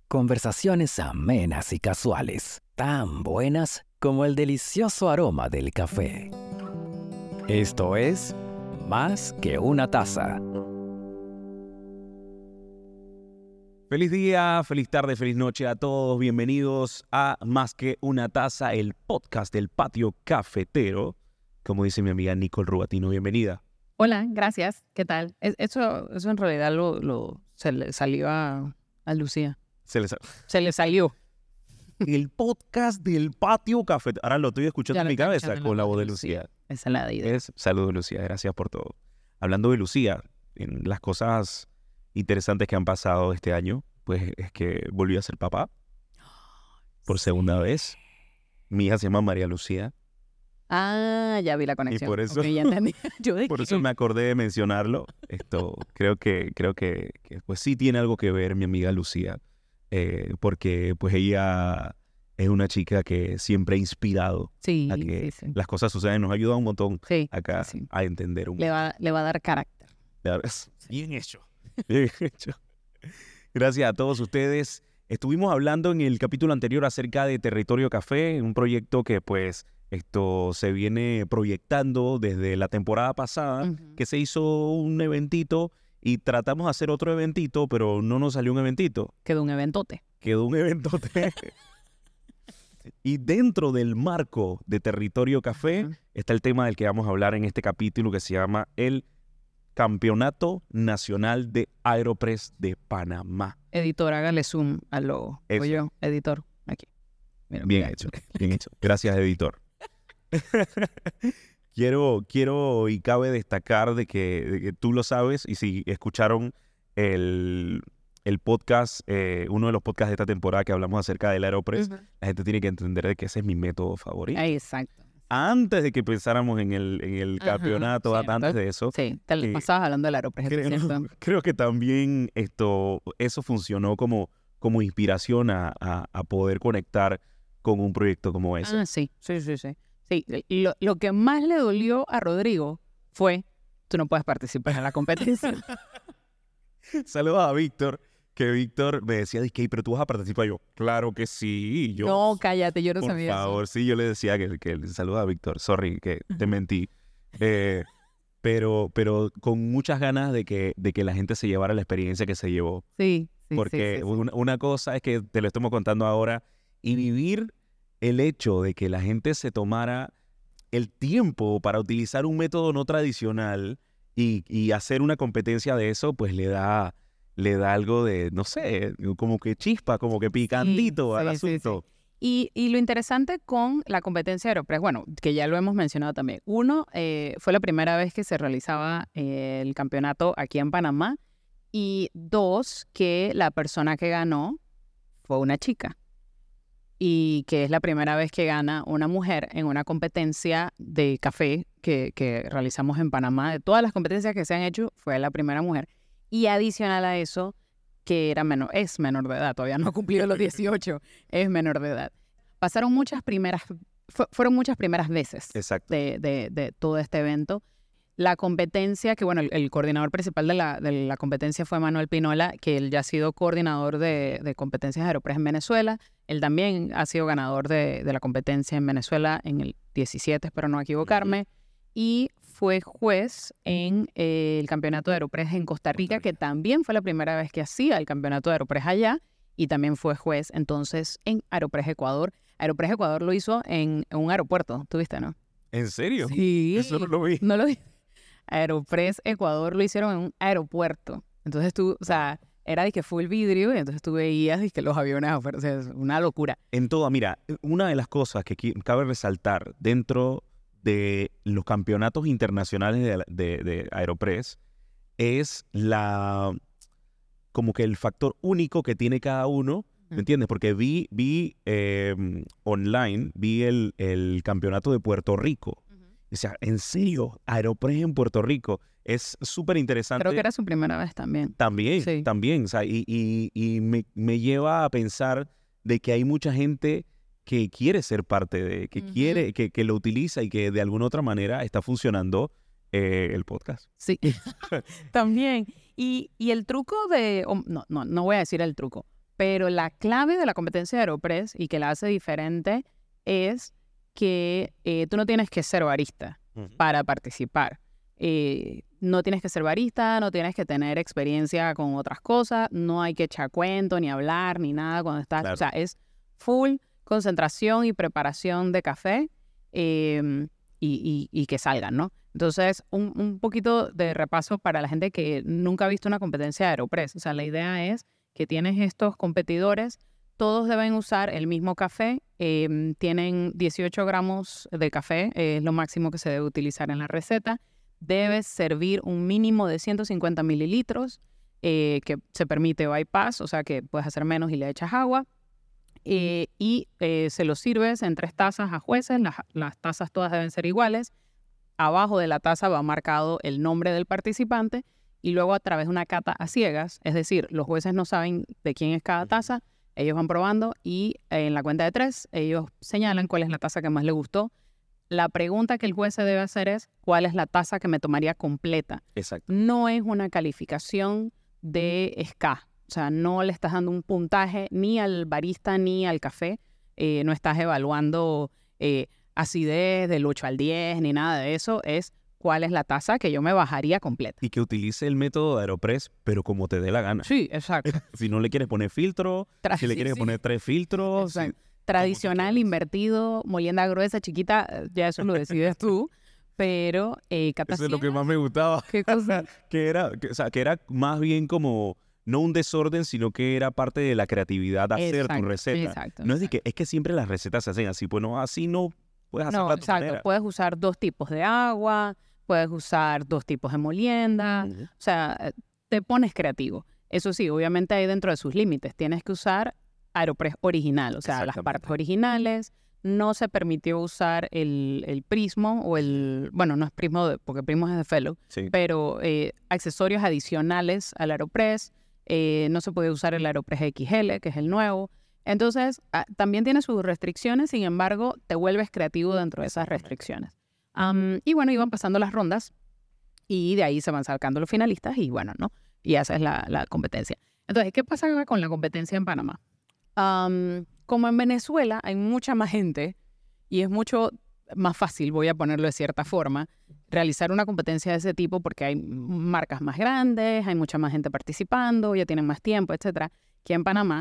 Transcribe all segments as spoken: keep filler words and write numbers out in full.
Conversaciones amenas y casuales, tan buenas como el delicioso aroma del café. Esto es Más que una taza. Feliz día, feliz tarde, feliz noche a todos. Bienvenidos a Más que una taza, el podcast del patio cafetero. Como dice mi amiga Nicole Rubatino, bienvenida. Hola, gracias. ¿Qué tal? Es- Eso, eso en realidad lo, lo- se le salió a, a Lucía. Se les... Se le salió. El podcast del patio cafetero. Ahora lo estoy escuchando Ya en lo mi estoy cabeza escuchando en con la la voz voz de de Lucía. Esa es la de ida. Es, saludos, Lucía, gracias por todo. Hablando de Lucía, en las cosas interesantes que han pasado este año, pues es que volví a ser papá por segunda vez. Mi hija se llama María Lucía. Ah, ya vi la conexión. por eso- Ok, ya entendí. Yo de Por qué? eso me acordé de mencionarlo. Esto creo que creo que, que, pues sí tiene algo que ver mi amiga Lucía, eh, porque pues ella es una chica que siempre ha inspirado Sí, a que sí, sí. las cosas sucedan. Nos ayuda un montón Sí, acá sí, sí. a entender un Le va, le va a dar carácter. Bien hecho. Bien hecho. Gracias a todos ustedes. Estuvimos hablando en el capítulo anterior acerca de Territorio Café, un proyecto que pues esto se viene proyectando desde la temporada pasada, Ujú. que se hizo un eventito y tratamos de hacer otro eventito, pero no nos salió un eventito, Quedó un eventote. quedó un eventote. Y dentro del marco de Territorio Café Ujú. está el tema del que vamos a hablar en este capítulo, que se llama el Campeonato Nacional de Aeropress de Panamá. Editor, hágale zoom al logo. Eso. O yo, editor. Aquí. Mira, Bien mira. hecho, bien hecho. Gracias, editor. quiero, quiero y cabe destacar de que, de que tú lo sabes, y si escucharon el, el podcast, eh, uno de los podcasts de esta temporada que hablamos acerca del Aeropress, Ujú. la gente tiene que entender de que ese es mi método favorito. Ahí, exacto. Antes de que pensáramos en el, en el Ajá, campeonato, cierto. antes de eso, Sí, te Eh, pasabas hablando del aeropuerto, creo, ¿cierto? creo que también esto, eso funcionó como, como inspiración a, a, a poder conectar con un proyecto como ese. Ah, sí, sí, sí, sí. Sí, lo, lo que más le dolió a Rodrigo fue, tú no puedes participar en la competencia. Saludos a Víctor, que Víctor me decía, "Dizque, pero tú vas a participar". Yo, claro que sí. Yo, No, cállate, yo no por sabía favor, sí, yo le decía que, que saludos a Víctor, sorry, que te mentí. Eh, pero, pero con muchas ganas de que, de que la gente se llevara la experiencia que se llevó. eso. Sí, sí, Porque sí, sí, sí. Una, una cosa es que te lo estamos contando ahora y vivir el hecho de que la gente se tomara el tiempo para utilizar un método no tradicional y, y hacer una competencia de eso, pues le da, le da algo de, no sé, como que chispa, como que picantito al sí, sí, sí. asunto. Y, y lo interesante con la competencia de Aeropress, bueno, que ya lo hemos mencionado también. Uno, eh, fue la primera vez que se realizaba eh, el campeonato aquí en Panamá. Y dos, que la persona que ganó fue una chica. Y que es la primera vez que gana una mujer en una competencia de café que, que realizamos en Panamá. De todas las competencias que se han hecho, fue la primera mujer. Y adicional a eso, que era menor, es menor de edad, todavía no ha cumplido los dieciocho, es menor de edad. Pasaron muchas primeras, fu- fueron muchas primeras veces Exacto. de, de, de todo este evento. La competencia, que bueno, el, el coordinador principal de la, de la competencia fue Manuel Pinola, que él ya ha sido coordinador de, de competencias de Aeropress en Venezuela. Él también ha sido ganador de, de la competencia en Venezuela en el diecisiete, espero no equivocarme. Y fue juez en eh, el campeonato de Aeropress en Costa Rica, Costa Rica. que también fue la primera vez que hacía el campeonato de Aeropress allá. Y también fue juez entonces en Aeropress Ecuador. Aeropress Ecuador lo hizo en, en un aeropuerto, ¿tuviste, no? ¿En serio? Sí. Eso no lo vi. No lo vi. Aeropress Ecuador lo hicieron en un aeropuerto. Entonces tú, o sea, era de que full vidrio y entonces tú veías y que los aviones afuera, o sea, es una locura. En todo, mira, una de las cosas que qui- cabe resaltar dentro de los campeonatos internacionales de, de, de Aeropress es la como que el factor único que tiene cada uno, ¿me Mm. entiendes? Porque vi, vi eh, online, vi el, el campeonato de Puerto Rico. O sea, en serio, Aeropress en Puerto Rico es súper interesante. Creo que era su primera vez también. También, Sí. también, o sea, y, y, y me, me lleva a pensar de que hay mucha gente que quiere ser parte de, que Ujú. quiere, que, que lo utiliza y que de alguna otra manera está funcionando eh, el podcast. Sí, también. Y, y el truco de, o no, no, no voy a decir el truco, Pero la clave de la competencia de Aeropress y que la hace diferente es que eh, tú no tienes que ser barista uh-huh. para participar. Eh, no tienes que ser barista, no tienes que tener experiencia con otras cosas, no hay que echar cuento, ni hablar, ni nada cuando estás... Claro. O sea, es full concentración y preparación de café eh, y, y, y que salgan, ¿no? Entonces, un, un poquito de repaso para la gente que nunca ha visto una competencia de Aeropress. O sea, la idea es que tienes estos competidores, todos deben usar el mismo café, eh, tienen dieciocho gramos de café, eh, es lo máximo que se debe utilizar en la receta. Debes servir un mínimo de ciento cincuenta mililitros, eh, que se permite bypass, o sea que puedes hacer menos y le echas agua. Eh, y eh, se lo sirves en tres tazas a jueces, las, las tazas todas deben ser iguales. Abajo de la taza va marcado el nombre del participante y luego a través de una cata a ciegas, es decir, los jueces no saben de quién es cada taza, ellos van probando y eh, en la cuenta de tres ellos señalan cuál es la taza que más les gustó. La pregunta que el juez se debe hacer es ¿cuál es la taza que me tomaría completa? Exacto. No es una calificación de S C A, o sea, no le estás dando un puntaje ni al barista ni al café, eh, no estás evaluando eh, acidez del ocho al diez ni nada de eso, es cuál es la taza que yo me bajaría completa. Y que utilice el método de Aeropress, pero como te dé la gana. Sí, exacto. Si no le quieres poner filtro, Tra- si le quieres sí, poner sí. tres filtros. Si, tradicional, invertido, molienda gruesa, chiquita, ya eso lo decides tú. Pero eh, cata Eso es lo que más me gustaba. ¿Qué cosa? que, era, que, o sea, que era más bien como... no un desorden, sino que era parte de la creatividad de hacer exacto, tu receta. Exacto, no exacto. es de que es que siempre las recetas se hacen así, pues no, así no puedes hacerla no, de tu exacto. manera. Puedes usar dos tipos de agua, puedes usar dos tipos de molienda, uh-huh. o sea, te pones creativo. Eso sí, obviamente hay dentro de sus límites. Tienes que usar Aeropress original, o sea, las partes originales. No se permitió usar el, el Prismo o el... Bueno, no es Prismo de, porque Prismo es de Fellow, sí. pero eh, accesorios adicionales al Aeropress. Eh, no se puede usar el Aeropress X L, que es el nuevo. Entonces, ah, también tiene sus restricciones, sin embargo, te vuelves creativo dentro de esas restricciones. Um, y bueno, iban pasando las rondas y de ahí se van sacando los finalistas y bueno, ¿no? Y esa es la, la competencia. Entonces, ¿qué pasa con la competencia en Panamá? Um, como en Venezuela hay mucha más gente y es mucho más fácil, voy a ponerlo de cierta forma, realizar una competencia de ese tipo porque hay marcas más grandes, hay mucha más gente participando, ya tienen más tiempo, etcétera, que en Panamá,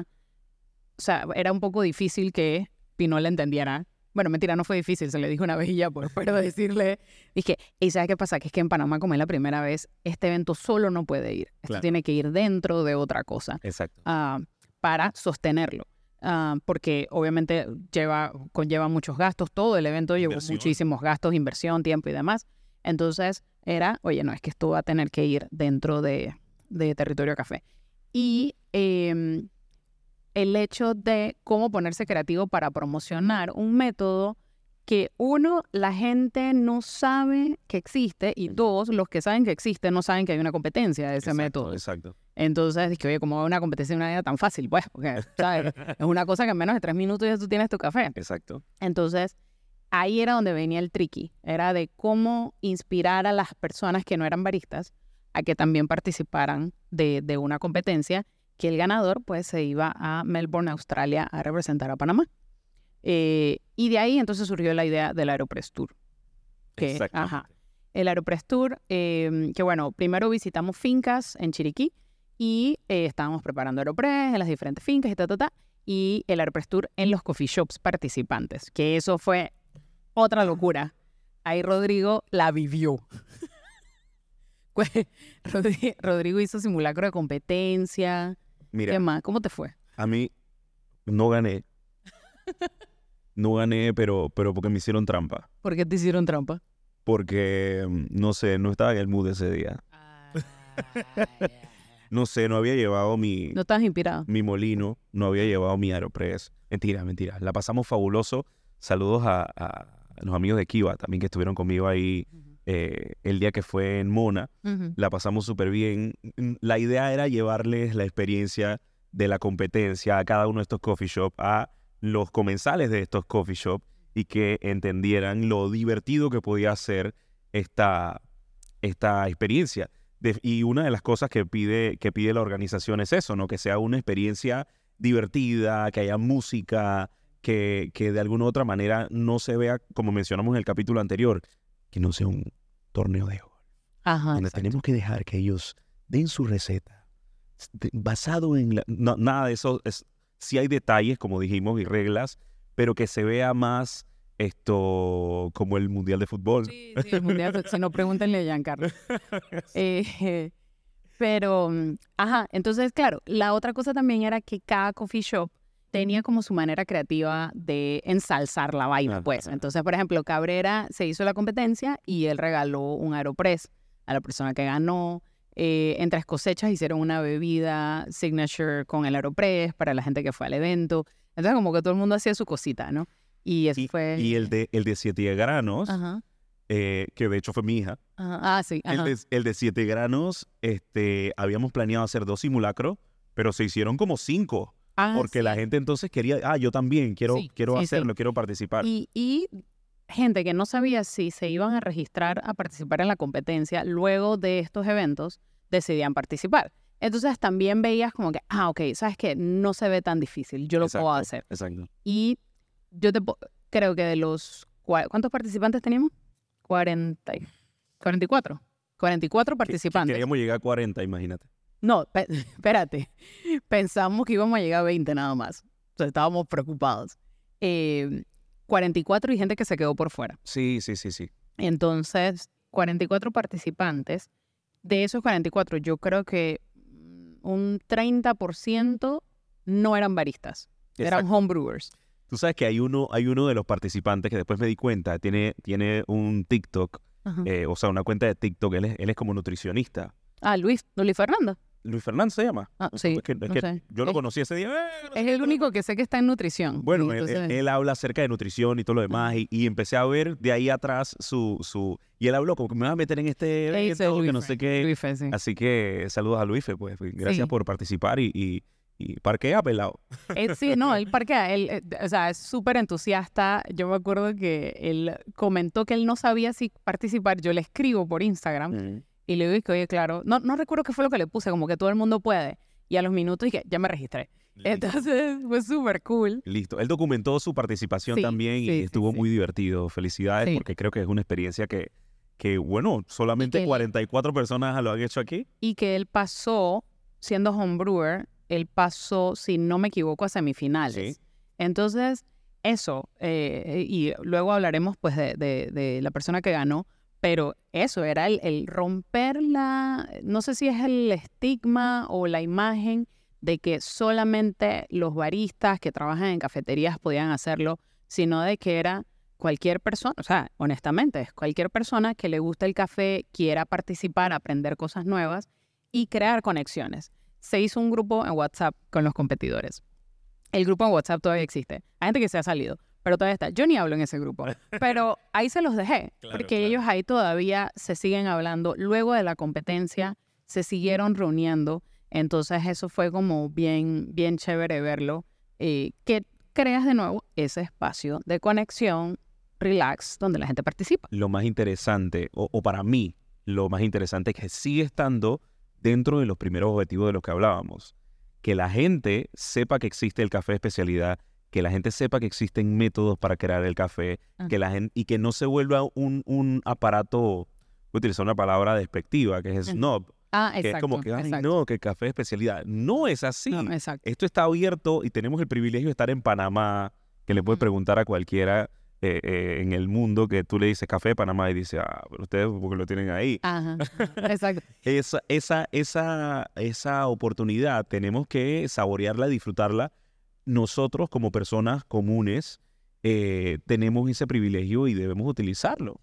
o sea, era un poco difícil que Pinol entendiera. Bueno, mentira, no fue difícil, se le dijo una vez y ya, pues, pero decirle, dije, ¿y sabes qué pasa? Que es que en Panamá, como es la primera vez, este evento solo no puede ir. Esto claro. tiene que ir dentro de otra cosa. Exacto. Uh, para sostenerlo. Uh, porque obviamente lleva, conlleva muchos gastos, todo el evento llevó muchísimos gastos, inversión, tiempo y demás. Entonces era, oye, no, es que esto va a tener que ir dentro de, de Territorio Café. Y eh, el hecho de cómo ponerse creativo para promocionar un método que, uno, la gente no sabe que existe y dos, los que saben que existe no saben que hay una competencia de ese exacto, método. Exacto. Entonces, dije, oye, ¿cómo va una competencia de una manera tan fácil? Pues, porque, ¿sabes? Es una cosa que en menos de tres minutos ya tú tienes tu café. Exacto. Entonces, ahí era donde venía el tricky. Era de cómo inspirar a las personas que no eran baristas a que también participaran de, de una competencia que el ganador, pues, se iba a Melbourne, Australia, a representar a Panamá. Eh, y de ahí, entonces, surgió la idea del Aeropress Tour. Que, ajá, el Aeropress Tour, eh, que, bueno, primero visitamos fincas en Chiriquí y eh, estábamos preparando Aeropress en las diferentes fincas y ta, ta, ta, y el Aeropress Tour en los coffee shops participantes, que eso fue otra locura. Ahí Rodrigo la vivió. Rodrigo hizo simulacro de competencia. Mira, ¿qué más? ¿Cómo te fue? A mí no gané. No gané, pero, pero porque me hicieron trampa. ¿Por qué te hicieron trampa? Porque, no sé, no estaba en el mood ese día. Ah, No sé, no había llevado mi... ¿No estabas inspirado? Mi molino, no había llevado mi Aeropress. Mentira, mentira. La pasamos fabuloso. Saludos a, a los amigos de Kiva también que estuvieron conmigo ahí uh-huh. eh, el día que fue en Mona. Uh-huh. La pasamos súper bien. La idea era llevarles la experiencia de la competencia a cada uno de estos coffee shops, a los comensales de estos coffee shops y que entendieran lo divertido que podía ser esta, esta experiencia. De, y una de las cosas que pide, que pide la organización es eso, ¿no? Que sea una experiencia divertida, que haya música, que, que de alguna u otra manera no se vea, como mencionamos en el capítulo anterior, que no sea un torneo de golf. Ajá, Donde exacto. tenemos que dejar que ellos den su receta. de- Basado en... La, no, nada de eso. Es, sí hay detalles, como dijimos, y reglas, pero que se vea más esto como el Mundial de Fútbol. Sí, sí, el mundial, si no, pregúntenle a Giancarlo. Eh, pero, mm, ajá, entonces, claro, la otra cosa también era que cada coffee shop tenía como su manera creativa de ensalzar la vaina, Ajá, pues. ajá. Entonces, por ejemplo, Cabrera se hizo la competencia y él regaló un Aeropress a la persona que ganó. Eh, en Tres Cosechas hicieron una bebida signature con el Aeropress para la gente que fue al evento. Entonces, como que todo el mundo hacía su cosita, ¿no? Y eso Y, fue... y el de el de Siete Granos, Ajá, eh, que de hecho fue mi hija, ajá. Ah, sí, el ajá. de, el de Siete Granos, este, habíamos planeado hacer dos simulacros, pero se hicieron como cinco. Ah, Porque sí. la gente entonces quería, ah, yo también quiero, Sí, quiero sí, hacerlo, sí. quiero participar. Y, y gente que no sabía si se iban a registrar a participar en la competencia, luego de estos eventos decidían participar. Entonces también veías como que, ah, ok, ¿sabes qué? No se ve tan difícil, yo lo puedo Exacto, hacer. Exacto. Y yo te po- creo que de los... cua- ¿Cuántos participantes teníamos? cuarenta, y- cuarenta y cuatro. cuarenta y cuatro Que- que participantes. queríamos llegar a cuarenta, imagínate. No, pe- espérate. Pensamos que íbamos a llegar a veinte nada más. O sea, estábamos preocupados. Eh, cuarenta y cuatro y gente que se quedó por fuera. Sí, sí, sí, sí. Entonces, cuarenta y cuatro participantes. De esos cuarenta y cuatro, yo creo que mm, un treinta por ciento no eran baristas. Eran Exacto. homebrewers. Tú sabes que hay uno, hay uno de los participantes que después me di cuenta, tiene, tiene un TikTok, Ajá. eh, o sea, una cuenta de TikTok, él es, él es como nutricionista. Ah, Luis, Luis Fernando. Luis Fernández se llama. Ah, No, sí, es que, es no que sé. yo lo Es- conocí ese día. eh, no sé Es qué, el único que sé que está en nutrición. Bueno, Y él, él- entonces- él habla acerca de nutrición y todo lo demás, y, y empecé a ver de ahí atrás su, su... Y él habló como que me va a meter en este Ese es evento, que no Luisfe, sé qué. Luisfe, sí. Así que saludos a Luisfe, pues. Gracias Sí. por participar y, y, y parquea, pelado. Él, sí, no, él parquea, él, eh, o sea, es súper entusiasta. Yo me acuerdo que él comentó que él no sabía si participar. Yo le escribo por Instagram Mm. y le digo que, oye, claro, no, no recuerdo qué fue lo que le puse, como que todo el mundo puede. Y a los minutos dije, ya me registré. Entonces fue súper cool. Listo. Él documentó su participación Sí, también sí, y sí, estuvo sí. muy divertido. Felicidades, Sí. porque creo que es una experiencia que, que bueno, solamente Y que- cuarenta y cuatro personas lo han hecho aquí. Y que él pasó, siendo homebrewer, él pasó, si no me equivoco, a semifinales. Sí. Entonces, eso, eh, y luego hablaremos pues de, de- de la persona que ganó, pero eso era el, el romper la, no sé si es el estigma o la imagen de que solamente los baristas que trabajan en cafeterías podían hacerlo, sino de que era cualquier persona, o sea, honestamente, es cualquier persona que le gusta el café, quiera participar, aprender cosas nuevas y crear conexiones. Se hizo un grupo en WhatsApp con los competidores. El grupo en WhatsApp todavía existe. Hay gente que se ha salido, pero todavía está. Yo ni hablo en ese grupo, pero ahí se los dejé, Claro, porque claro. ellos ahí todavía se siguen hablando. Luego de la competencia se siguieron reuniendo, entonces eso fue como bien, bien chévere verlo, eh, que creas de nuevo ese espacio de conexión, relax, donde la gente participa. Lo más interesante, o, o para mí, lo más interesante es que sigue estando dentro de los primeros objetivos de los que hablábamos. Que la gente sepa que existe el café de especialidad, que la gente sepa que existen métodos para crear el café, Ah. que la gente, y que no se vuelva un, un aparato, voy a utilizar una palabra despectiva, que es Ujú. snob, Ah, que exacto. es como que, ay, exacto. no, que el café de especialidad. No es así. No, exacto. Esto está abierto y tenemos el privilegio de estar en Panamá, que le puedes Ujú. preguntar a cualquiera eh, eh, en el mundo que tú le dices café de Panamá y dice, ah, pero ustedes porque lo tienen ahí. Ajá, ajá, exacto. Esa, esa, esa, esa oportunidad tenemos que saborearla, disfrutarla. Nosotros como personas comunes eh, tenemos ese privilegio y debemos utilizarlo.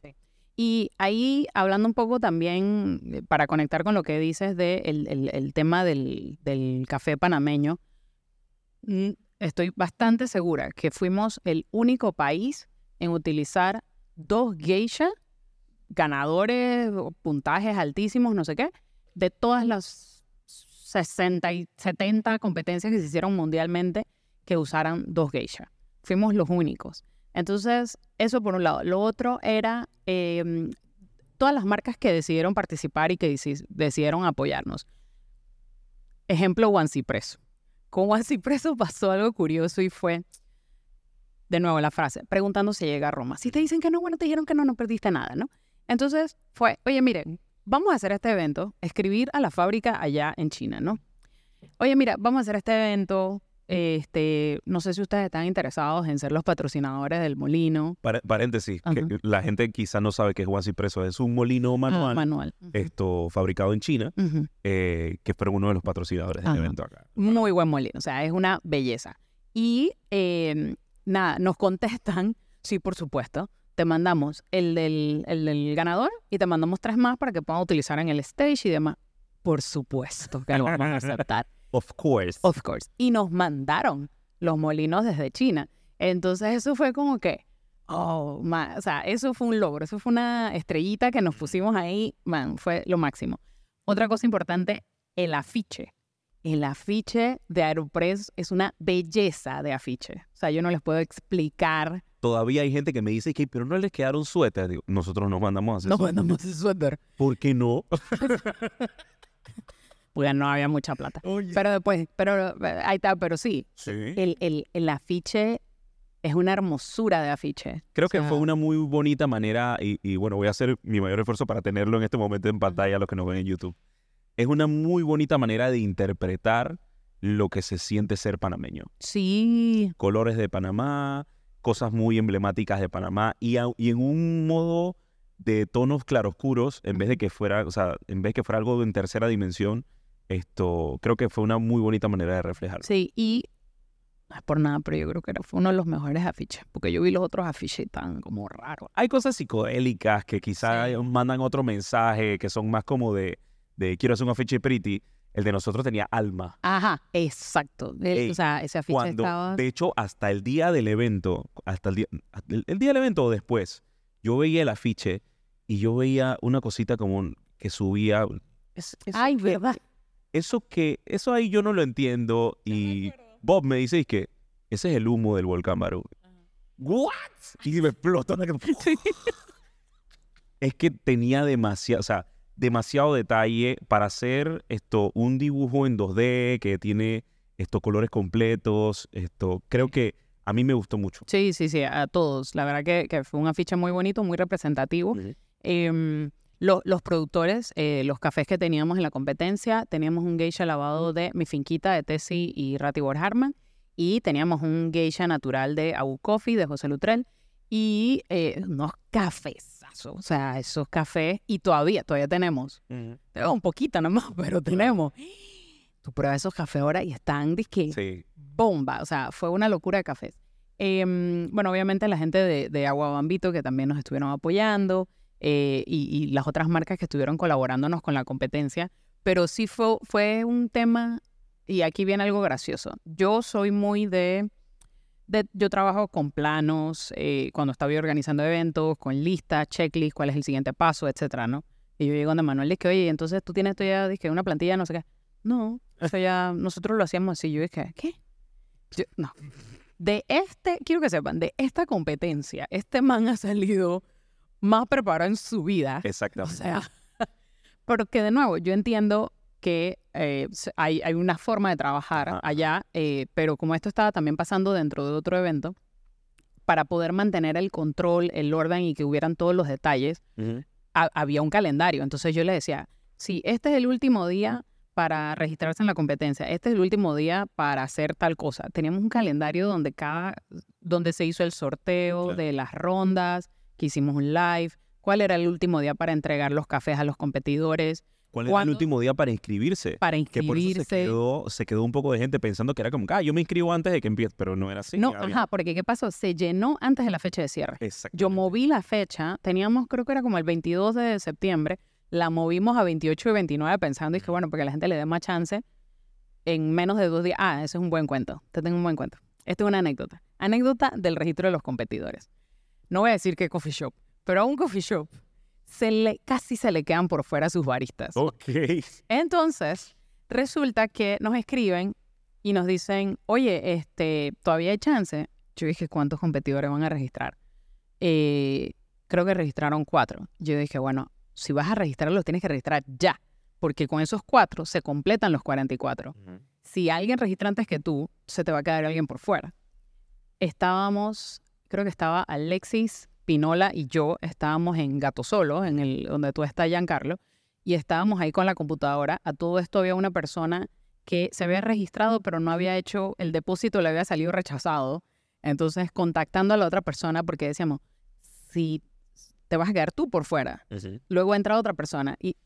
Y ahí, hablando un poco también, eh, para conectar con lo que dices de el, el- el tema del, del café panameño, mm, estoy bastante segura que fuimos el único país en utilizar dos geisha, ganadores, o puntajes altísimos, no sé qué, de todas las sesenta y setenta competencias que se hicieron mundialmente que usaran dos geisha. Fuimos los únicos. Entonces, eso por un lado. Lo otro era eh, todas las marcas que decidieron participar y que deci- decidieron apoyarnos. Ejemplo, One Press. Con Juan Cipreso pasó algo curioso y fue, de nuevo la frase, preguntando si llega a Roma. Si te dicen que no, bueno, te dijeron que no, no perdiste nada, ¿no? Entonces fue, oye, miren, vamos a hacer este evento, escribir a la fábrica allá en China, ¿no? Oye, mira, vamos a hacer este evento, este, no sé si ustedes están interesados en ser los patrocinadores del molino. Par- paréntesis, que Ajá. la gente quizá no sabe que Juan Cipreso es un molino manual, Ah, manual. Ujú. esto fubricado en China, Ujú. eh, que fue uno de los patrocinadores del Ajá. evento acá. Muy buen molino, o sea, es una belleza. Y eh, nada, nos contestan, sí, por supuesto, te mandamos el del, el del ganador y te mandamos tres más para que puedan utilizar en el stage y demás. Por supuesto que lo vamos a aceptar. Of course. Of course. Y nos mandaron los molinos desde China. Entonces eso fue como que, oh, man, o sea, eso fue un logro, eso fue una estrellita que nos pusimos ahí, man, fue lo máximo. Otra cosa importante, el afiche. El afiche de Aeropress es una belleza de afiche. O sea, yo no les puedo explicar. Todavía hay gente que me dice que, pero no les quedaron suéteres. Digo, nosotros nos mandamos a hacer No suéteres. mandamos el suéter. ¿Por qué no? Pues no había mucha plata. Oye. Pero después, pero ahí está, pero sí. Sí. El, el, el afiche es una hermosura de afiche. Creo O que sea, fue una muy bonita manera, y, y bueno, voy a hacer mi mayor esfuerzo para tenerlo en este momento en pantalla, los que nos ven en YouTube. Es una muy bonita manera de interpretar lo que se siente ser panameño. Sí. Colores de Panamá, cosas muy emblemáticas de Panamá, y, a- y en un modo de tonos claroscuros, en vez de que fuera, o sea, en vez que fuera algo en tercera dimensión, esto creo que fue una muy bonita manera de reflejarlo. Sí, y no es por nada, pero yo creo que era- fue uno de los mejores afiches, porque yo vi los otros afiches tan como raros. Hay cosas psicodélicas que quizá Sí. mandan otro mensaje, que son más como de, de quiero hacer un afiche pretty. El de nosotros tenía alma. Ajá, exacto. El- Ey, o sea, ese afiche Cuando, estaba... de hecho, hasta el día del evento, hasta el día, el, el día del evento o después, yo veía el afiche y yo veía una cosita como un- que subía. Es- eso Ay, que- ¿verdad? Eso que, eso ahí yo no lo entiendo. Y Bob me dice que ese es el humo del volcán Barú. ¿What? Y me explotó. Es que tenía demasiado, o sea, demasiado detalle para hacer esto, un dibujo en dos D que tiene estos colores completos. Esto, creo que a mí me gustó mucho. Sí, sí, sí, a todos. La verdad que, que fue un afiche muy bonito, muy representativo. Ujú. Em, lo- los productores, eh, los cafés que teníamos en la competencia, teníamos un geisha lavado de Mi Finquita de Tessie y Ratibor Harman, y teníamos un geisha natural de Abu Coffee de José Lutrell, y eh, unos cafezazos, o sea, esos cafés, y todavía, todavía tenemos, tenemos un poquito nomás, pero tenemos. Tú pruebas esos cafés ahora y están, dizque, Sí. bomba, o sea, fue una locura de cafés. Em, bueno, obviamente la gente de, de Agua Bambito que también nos estuvieron apoyando eh, y, y las otras marcas que estuvieron colaborándonos con la competencia, pero sí fue, fue un tema, y aquí viene algo gracioso. Yo soy muy de, de yo trabajo con planos, eh, cuando estaba organizando eventos, con listas, checklist, cuál es el siguiente paso, etcétera, ¿no? Y yo llego donde Manuel y dije, oye, entonces tú tienes esto ya, dije, una plantilla, no sé qué. No, eso ya, nosotros lo hacíamos así. Yo dije, ¿qué? Yo, no. De este, quiero que sepan, de esta competencia, este man ha salido más preparado en su vida. O Exactamente. sea, porque de nuevo, yo entiendo que eh, s- hay, hay una forma de trabajar Ajá. allá, eh, pero como esto estaba también pasando dentro de otro evento, para poder mantener el control, el orden y que hubieran todos los detalles, Ujú. ha- había un calendario. Entonces yo le decía, si este es el último día para registrarse en la competencia, este es el último día para hacer tal cosa. Teníamos un calendario donde cada, donde se hizo el sorteo Claro. de las rondas, que hicimos un live, cuál era el último día para entregar los cafés a los competidores, ¿Cuál era el ¿Cuándo? último día para inscribirse? para Que por eso se inscribirse. quedó, se quedó un poco de gente pensando que era como, ah, yo me inscribo antes de que empiece, pero no era así. no, había- ajá, porque ¿qué pasó? Se llenó antes de la fecha de cierre. Exactamente. Yo moví la fecha, teníamos, creo que era como el veintidós de septiembre, la movimos a veintiocho y veintinueve pensando, y que bueno, porque a la gente le dé más chance en menos de dos días. Ah, ese es un buen cuento, te tengo un buen cuento. Esta es una anécdota. Anécdota del registro de los competidores. No voy a decir qué coffee shop, pero a un coffee shop se le, casi se le quedan por fuera sus baristas. Ok. Entonces, resulta que nos escriben y nos dicen, oye, este, ¿todavía hay chance? Yo dije, ¿cuántos competidores van a registrar? Eh, creo que registraron cuatro. Yo dije, bueno, si vas a registrarlos, tienes que registrar ya, porque con esos cuatro se completan los cuarenta y cuatro. Ujú. si alguien registra antes que tú, se te va a quedar alguien por fuera. Estábamos, creo que estaba Alexis, Pinola y yo, estábamos en Gato Solo, en el donde tú estás, Giancarlo, y estábamos ahí con la computadora. A todo esto había una persona que se había registrado, pero no había hecho el depósito, le había salido rechazado. Entonces, contactando a la otra persona, porque decíamos, si te vas a quedar tú por fuera. Uh-huh. Luego entra otra persona. Y,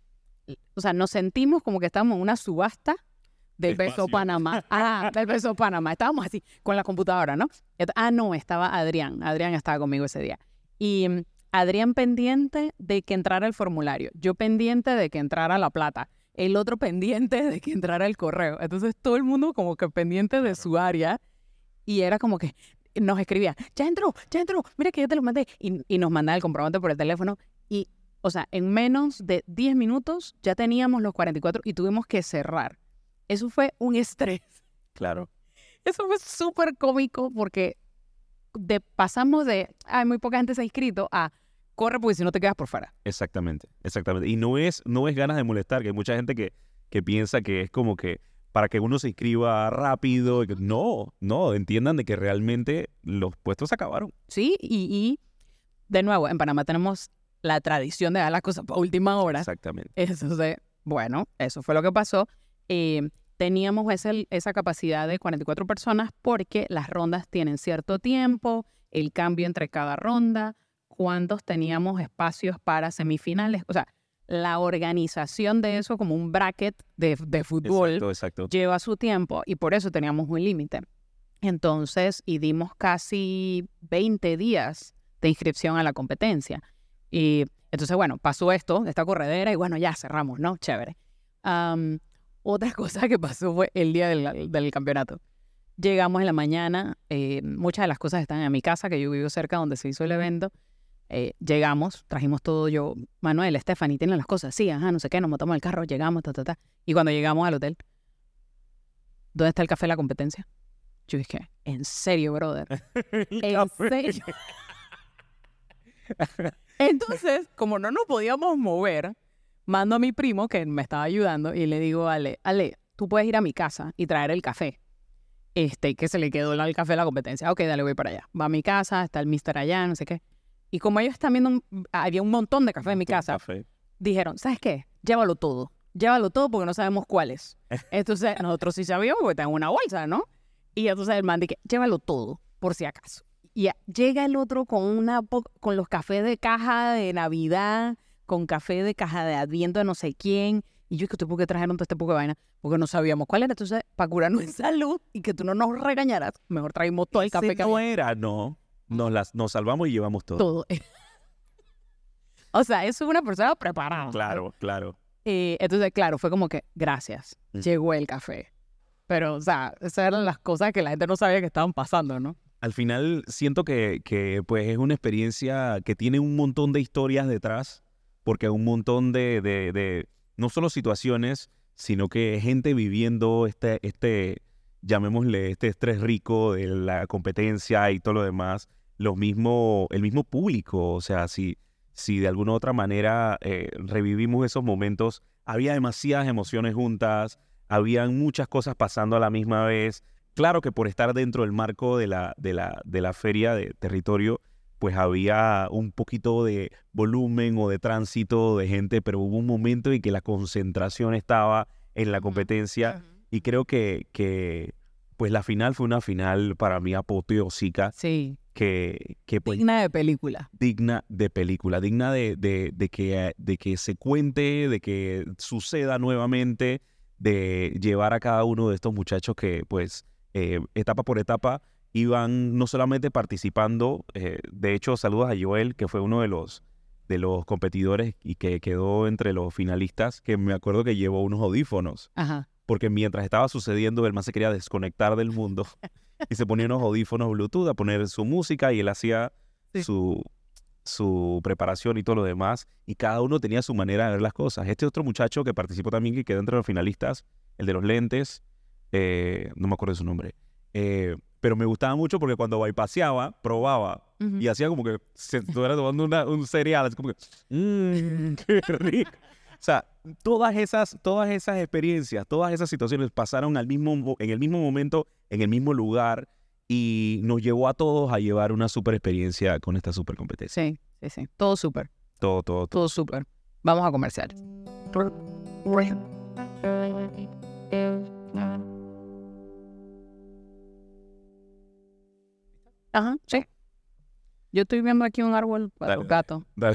o sea, nos sentimos como que estábamos en una subasta del Espacio. Beso Panamá. Ah, del Beso Panamá. Estábamos así, con la computadora, ¿no? Ah, no, estaba Adrián. Adrián estaba conmigo ese día. Y um, Adrián pendiente de que entrara el formulario. Yo pendiente de que entrara la plata. El otro pendiente de que entrara el correo. Entonces, todo el mundo como que pendiente de su área. Y era como que nos escribían, ya entró, ya entró, mira que yo te lo mandé. Y, y nos mandaba el comprobante por el teléfono. Y, o sea, en menos de diez minutos ya teníamos los cuarenta y cuatro y tuvimos que cerrar. Eso fue un estrés. Claro. Eso fue súper cómico porque de, pasamos de, ay, muy poca gente se ha inscrito, a corre porque si no te quedas por fuera. Exactamente, exactamente. Y no es, no es ganas de molestar, que hay mucha gente que, que piensa que es como que para que uno se inscriba rápido. No, no, entiendan de que realmente los puestos se acabaron. Sí, y, y de nuevo, en Panamá tenemos la tradición de dar las cosas a última hora. Exactamente. Entonces, bueno, eso fue lo que pasó. Eh, teníamos ese, esa capacidad de cuarenta y cuatro personas porque las rondas tienen cierto tiempo, el cambio entre cada ronda, cuántos teníamos espacios para semifinales. O sea, la organización de eso como un bracket de, de fútbol exacto, exacto. lleva su tiempo y por eso teníamos un límite. Entonces, y dimos casi veinte días de inscripción a la competencia. Y entonces, bueno, pasó esto, esta corredera, y bueno, ya cerramos, ¿no? Chévere. Um, otra cosa que pasó fue el día del, del campeonato. Llegamos en la mañana, eh, muchas de las cosas están en mi casa, que yo vivo cerca donde se hizo el evento. Eh, llegamos, trajimos todo yo, Manuel, Stephanie, tienen las cosas, sí, ajá, no sé qué, nos montamos el carro, llegamos, ta, ta, ta. Y cuando llegamos al hotel, ¿dónde está el café de la competencia? Yo dije, ¿en serio, brother? ¿En serio? Entonces, como no nos podíamos mover, mando a mi primo, que me estaba ayudando, y le digo, Ale, Ale, tú puedes ir a mi casa y traer el café. Este, que se le quedó el café de la competencia. Ok, dale, voy para allá. Va a mi casa, está el mister allá, no sé qué. Y como ellos están viendo, un, había un montón de café en mi casa, café. Dijeron, ¿sabes qué? Llévalo todo. Llévalo todo porque no sabemos cuál es. Entonces, nosotros sí sabíamos porque está en una bolsa, ¿no? Y entonces el man dice, llévalo todo, por si acaso. Y ya, llega el otro con, una, con los cafés de caja de Navidad, con café de caja de Adviento de no sé quién. Y yo, ¿y por qué trajeron todo este poco de vaina? Porque no sabíamos cuál era. Entonces, para curarnos en salud y que tú no nos regañaras, mejor traímos todo el café que no había. era, no. Nos, las, nos salvamos y llevamos todo. Todo. O sea, eso es una persona preparada. Claro, claro. Eh, entonces, claro, fue como que, gracias, mm. llegó el café. Pero, o sea, esas eran las cosas que la gente no sabía que estaban pasando, ¿no? Al final, siento que, que pues, es una experiencia que tiene un montón de historias detrás, porque un montón de, de, de no solo situaciones, sino que gente viviendo este, este, llamémosle, este estrés rico de la competencia y todo lo demás. Lo mismo, el mismo público, o sea, si, si de alguna u otra manera eh, revivimos esos momentos, había demasiadas emociones juntas, habían muchas cosas pasando a la misma vez. Claro que por estar dentro del marco de la, de la, de la feria de territorio, pues había un poquito de volumen o de tránsito de gente, pero hubo un momento en que la concentración estaba en la competencia uh-huh. y creo que, que pues la final fue una final para mí apoteósica. Sí. Que, que pues, digna de película. Digna de película, digna de, de, de, que, de que se cuente, de que suceda nuevamente, de llevar a cada uno de estos muchachos que pues eh, etapa por etapa iban no solamente participando, eh, de hecho saludos a Joel, que fue uno de los, de los competidores y que quedó entre los finalistas, que me acuerdo que llevó unos audífonos. Ajá. Porque mientras estaba sucediendo, el man se quería desconectar del mundo y se ponía unos audífonos Bluetooth a poner su música y él hacía sí. su, su preparación y todo lo demás. Y cada uno tenía su manera de ver las cosas. Este otro muchacho que participó también, que quedó entre los finalistas, el de los lentes, eh, no me acuerdo de su nombre, eh, pero me gustaba mucho porque cuando bypaseaba, probaba uh-huh. y hacía como que se estuviera tomando una, un cereal, así como que, mmm, qué rico. O sea, todas esas, todas esas experiencias, todas esas situaciones pasaron al mismo, en el mismo momento, en el mismo lugar, y nos llevó a todos a llevar una super experiencia con esta super competencia. Sí, sí, sí. Todo súper. Todo, todo, todo. Todo súper. Vamos a comerciales. Ajá, sí. Yo estoy viendo aquí un árbol para Dale, los gatos. Dale.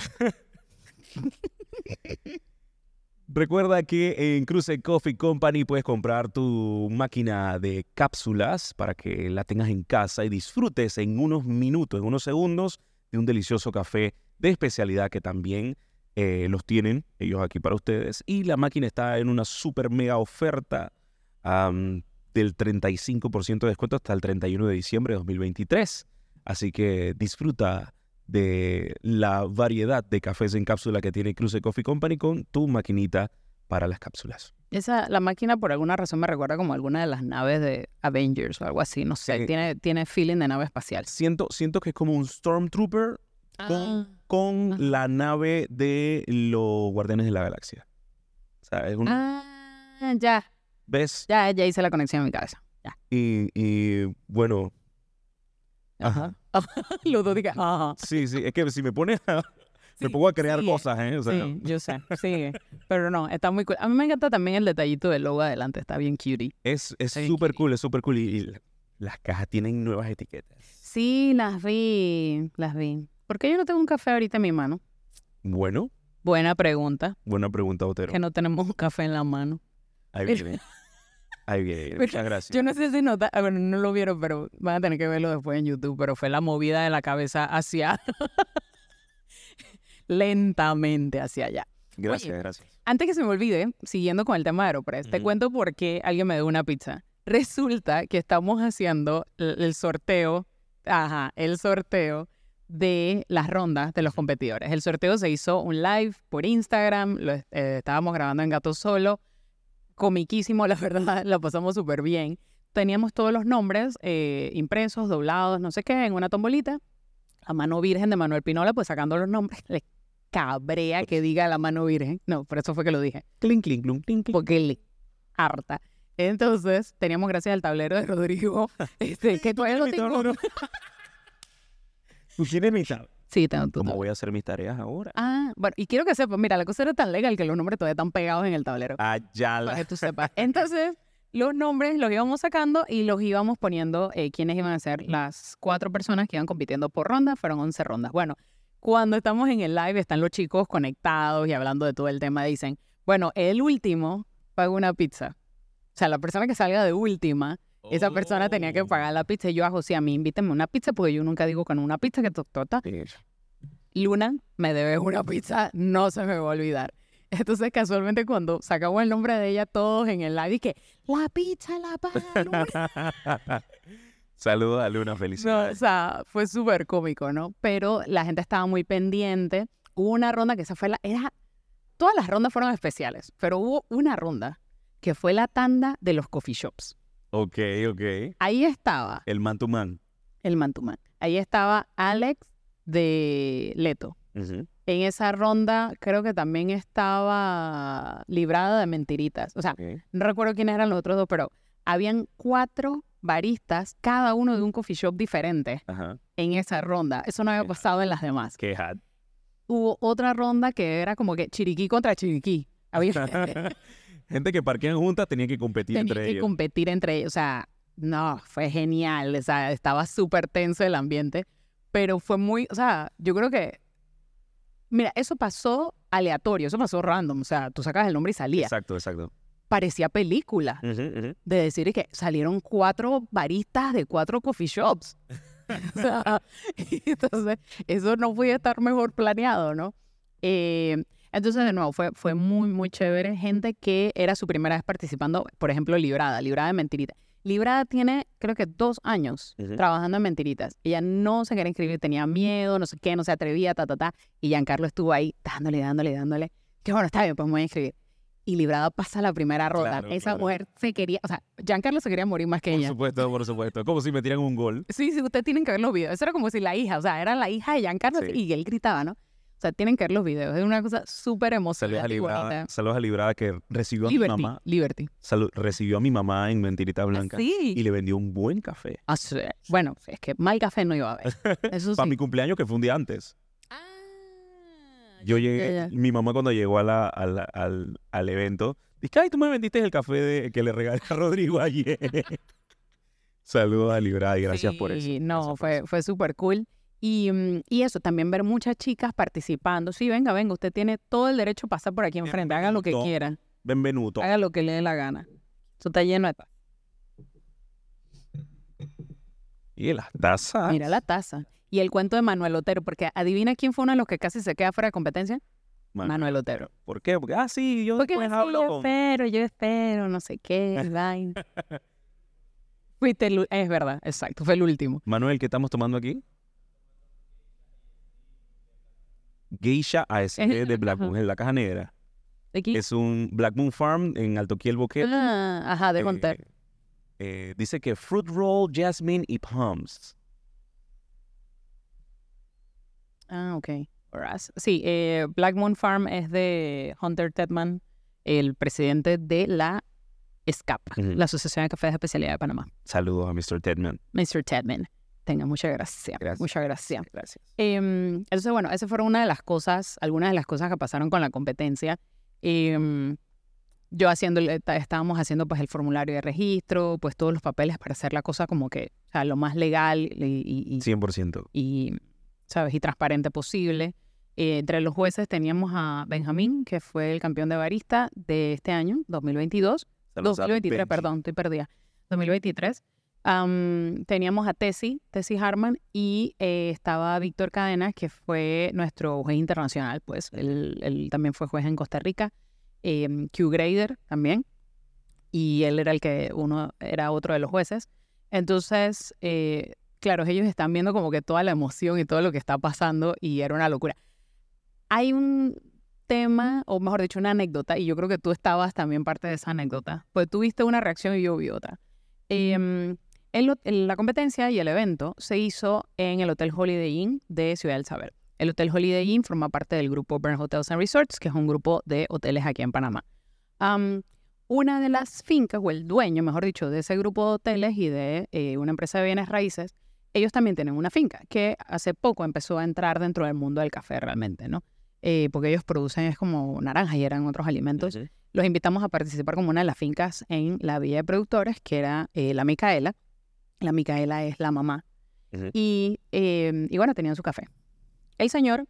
Recuerda que en Cruce Coffee Company puedes comprar tu máquina de cápsulas para que la tengas en casa y disfrutes en unos minutos, en unos segundos, de un delicioso café de especialidad que también eh, los tienen ellos aquí para ustedes. Y la máquina está en una super mega oferta um, del treinta y cinco por ciento de descuento hasta el treinta y uno de diciembre de dos mil veintitrés. Así que disfruta de la variedad de cafés en cápsula que tiene Cruce Coffee Company con tu maquinita para las cápsulas. Esa, la máquina por alguna razón me recuerda como alguna de las naves de Avengers o algo así, no sé, Sí. tiene, tiene feeling de nave espacial. Siento, siento que es como un Stormtrooper con, con Ajá. la nave de los Guardianes de la Galaxia. O sea, es un... Ah, ya, ¿Ves? ya, ya hice la conexión en mi cabeza. Ya. Y, y bueno... Ajá. Los dos digan, ajá. Sí, sí, es que si me pones a... Sí, me pongo a crear sigue. cosas, ¿eh? O sea, Sí, yo sé, sigue. Pero no, está muy cool. A mí me encanta también el detallito del logo adelante, está bien cutie. es es Está bien súper cute. cool, es súper cool. Y, y las cajas tienen nuevas etiquetas. Sí, las vi, las vi. ¿Por qué yo no tengo un café ahorita en mi mano? Bueno, Buena pregunta, buena pregunta, Otero. que no tenemos un café en la mano. Ahí Mira. viene. Ahí viene. Mira, Muchas gracias. Yo no sé si nota, ah, bueno, no lo vieron, pero van a tener que verlo después en YouTube, pero fue la movida de la cabeza hacia... lentamente hacia allá. Gracias, Oye, gracias. Antes que se me olvide, siguiendo con el tema de Aeropress, te Ujú. cuento por qué alguien me dio una pizza. Resulta que estamos haciendo el, el sorteo, ajá, el sorteo de las rondas de los competidores. El sorteo se hizo un live por Instagram, lo eh, estábamos grabando en Gato Solo, comiquísimo, la verdad, la pasamos súper bien. Teníamos todos los nombres eh, impresos, doblados, no sé qué, en una tombolita. La mano virgen de Manuel Pinola, pues sacando los nombres, le cabrea que diga la mano virgen. No, por eso fue que lo dije. Clink, clink, clink, clink, clink. Porque le harta. Entonces, teníamos gracias al tablero de Rodrigo, este, que todavía lo tengo. ¿Tú tienes mi tab? Sí, tengo tu ¿Cómo tablero. voy a hacer mis tareas ahora? Ah, bueno, y quiero que sepas, mira, la cosa era tan legal que los nombres todavía están pegados en el tablero. Allá Para que la... tú sepas. Entonces, los nombres los íbamos sacando y los íbamos poniendo eh, quiénes iban a ser las cuatro personas que iban compitiendo por ronda. Fueron once rondas. Bueno, cuando estamos en el live, están los chicos conectados y hablando de todo el tema. Dicen, bueno, el último paga una pizza. O sea, la persona que salga de última, esa persona tenía que pagar la pizza. Y yo a José, a mí invítame una pizza porque yo nunca digo con una pizza que totota. Luna, me debes una pizza, no se me va a olvidar. Entonces, casualmente, cuando sacamos el nombre de ella, todos en el live, y que la pizza la paga Luna. Saludos a Luna, No, o felicidades. sea, fue súper cómico, ¿no? Pero la gente estaba muy pendiente. Hubo una ronda que esa fue la... Era, todas las rondas fueron especiales, pero hubo una ronda que fue la tanda de los coffee shops. Ok, ok. Ahí estaba El man to man. el man to man. Ahí estaba Alex de Leto. Ujú. En esa ronda creo que también estaba Librada de Mentiritas. O sea, Ok. no recuerdo quiénes eran los otros dos, pero habían cuatro baristas, cada uno de un coffee shop diferente Ajá. en esa ronda. Eso no había pasado en las demás. Qué hat. Hubo otra ronda que era como que Chiriquí contra Chiriquí. Había Gente que parquean juntas tenía que competir tenía entre que ellos. competir entre ellos. O sea, no, fue genial. O sea, estaba súper tenso el ambiente, pero fue muy, o sea, yo creo que, mira, eso pasó aleatorio, eso pasó random. O sea, tú sacas el nombre y salía. Exacto, exacto. Parecía película. Ujú, ujú. De decir que salieron cuatro baristas de cuatro coffee shops. O sea, entonces, eso no podía estar mejor planeado, ¿no? Eh, entonces, de nuevo, fue, fue muy, muy chévere. Gente que era su primera vez participando, por ejemplo, Librada, Librada de Mentiritas. Librada tiene, creo que dos años Ujú. trabajando en Mentiritas. Ella no se quería inscribir, tenía miedo, no sé qué, no se atrevía, ta, ta, ta. Y Giancarlo estuvo ahí dándole, dándole, dándole. Que bueno, está bien, pues me voy a inscribir. Y Librada pasa la primera ronda. Claro, Esa claro. mujer se quería, o sea, Giancarlo se quería morir más que Por ella. supuesto, por supuesto. Como si me tiran un gol. Sí, sí, ustedes tienen que ver los videos. Eso era como si la hija, o sea, era la hija de Giancarlo Sí. y él gritaba, ¿no? O sea, tienen que ver los videos. Es una cosa súper Saludos a emocionante. y Librada, bonita. saludos a Librada que recibió a mi Liberty, mamá. Liberty. salu- recibió a mi mamá en Mentirita Blanca Sí. y le vendió un buen café. Ah, sí. Bueno, es que mal café no iba a haber. Eso Para sí. mi cumpleaños, que fue un día antes. Ah, Yo ya, llegué, ya, ya. mi mamá cuando llegó a la- a la- al, al evento, dice, ay, tú me vendiste el café de, que le regalé a Rodrigo ayer. Saludos a Librada y gracias por eso. Sí, no, Gracias por fue, eso. fue súper cool. Y, mm, y eso, también ver muchas chicas participando. Sí, venga, venga, usted tiene todo el derecho a pasar por aquí enfrente. Haga lo que Bienvenido. quiera. Benvenuto. Haga lo que le dé la gana. Eso está lleno de taza. Y las tazas. Mira la taza. Y el cuento de Manuel Otero, porque adivina quién fue uno de los que casi se queda fuera de competencia. Man, Manuel Otero. ¿Por qué? Porque, ah, sí, yo Porque después sí, hablo yo con... espero, yo espero, no sé qué, vaina. Fuiste el, u- es verdad, exacto, fue el último. Manuel, ¿qué estamos tomando aquí? Geisha A S D de Black Ajá. Moon, en la caja negra. Aquí. Es un Black Moon Farm en Alto Kiel Boquete. Ah, ajá, de Eh, Hunter. eh, dice que fruit roll, jasmine y plums. Ah, ok. Horaz. Sí, eh, Black Moon Farm es de Hunter Tedman, el presidente de la SCAP, Ujú. la Asociación de Cafés de Especialidad de Panamá. Saludos a mister Tedman. mister Tedman. Tenga muchas gracias. Gracias. Muchas gracias. Gracias. Em, entonces, bueno, esas fueron una de las cosas, algunas de las cosas que pasaron con la competencia. Em, yo haciendo, el- ta- estábamos haciendo pues el formulario de registro, pues todos los papeles para hacer la cosa como que, o sea, lo más legal y, y- y- cien por ciento. y, ¿sabes? Y transparente posible. Eh, entre los jueces teníamos a Benjamín, que fue el campeón de barista de este año, dos mil veintidós. Saludos a dos mil veintitrés, Benji. perdón, estoy perdida. dos mil veintitrés. Am, teníamos a Tessie, Tessie Harman, y eh, estaba Víctor Cadenas, que fue nuestro juez internacional, pues. Él, él también fue juez en Costa Rica. Em, Q Grader también. Y él era el que uno, era otro de los jueces. Entonces, eh, claro, ellos están viendo como que toda la emoción y todo lo que está pasando, y era una locura. Hay un tema, o mejor dicho, una anécdota, y yo creo que tú estabas también parte de esa anécdota, pues tú viste una reacción y yo vi otra. Em, el ho- el- la competencia y el evento se hizo en el Hotel Holiday Inn de Ciudad del Saber. El Hotel Holiday Inn forma parte del grupo Burn Hotels and Resorts, que es un grupo de hoteles aquí en Panamá. Am, una de las fincas, o el dueño, mejor dicho, de ese grupo de hoteles y de eh, una empresa de bienes raíces, ellos también tienen una finca que hace poco empezó a entrar dentro del mundo del café realmente, ¿no? Eh, porque ellos producen es como naranjas y eran otros alimentos. Ujú. Los invitamos a participar como una de las fincas en la Villa de Productores, que era eh, la Micaela. La Micaela es la mamá. Ujú. Y, eh, y bueno, tenían su café. El señor,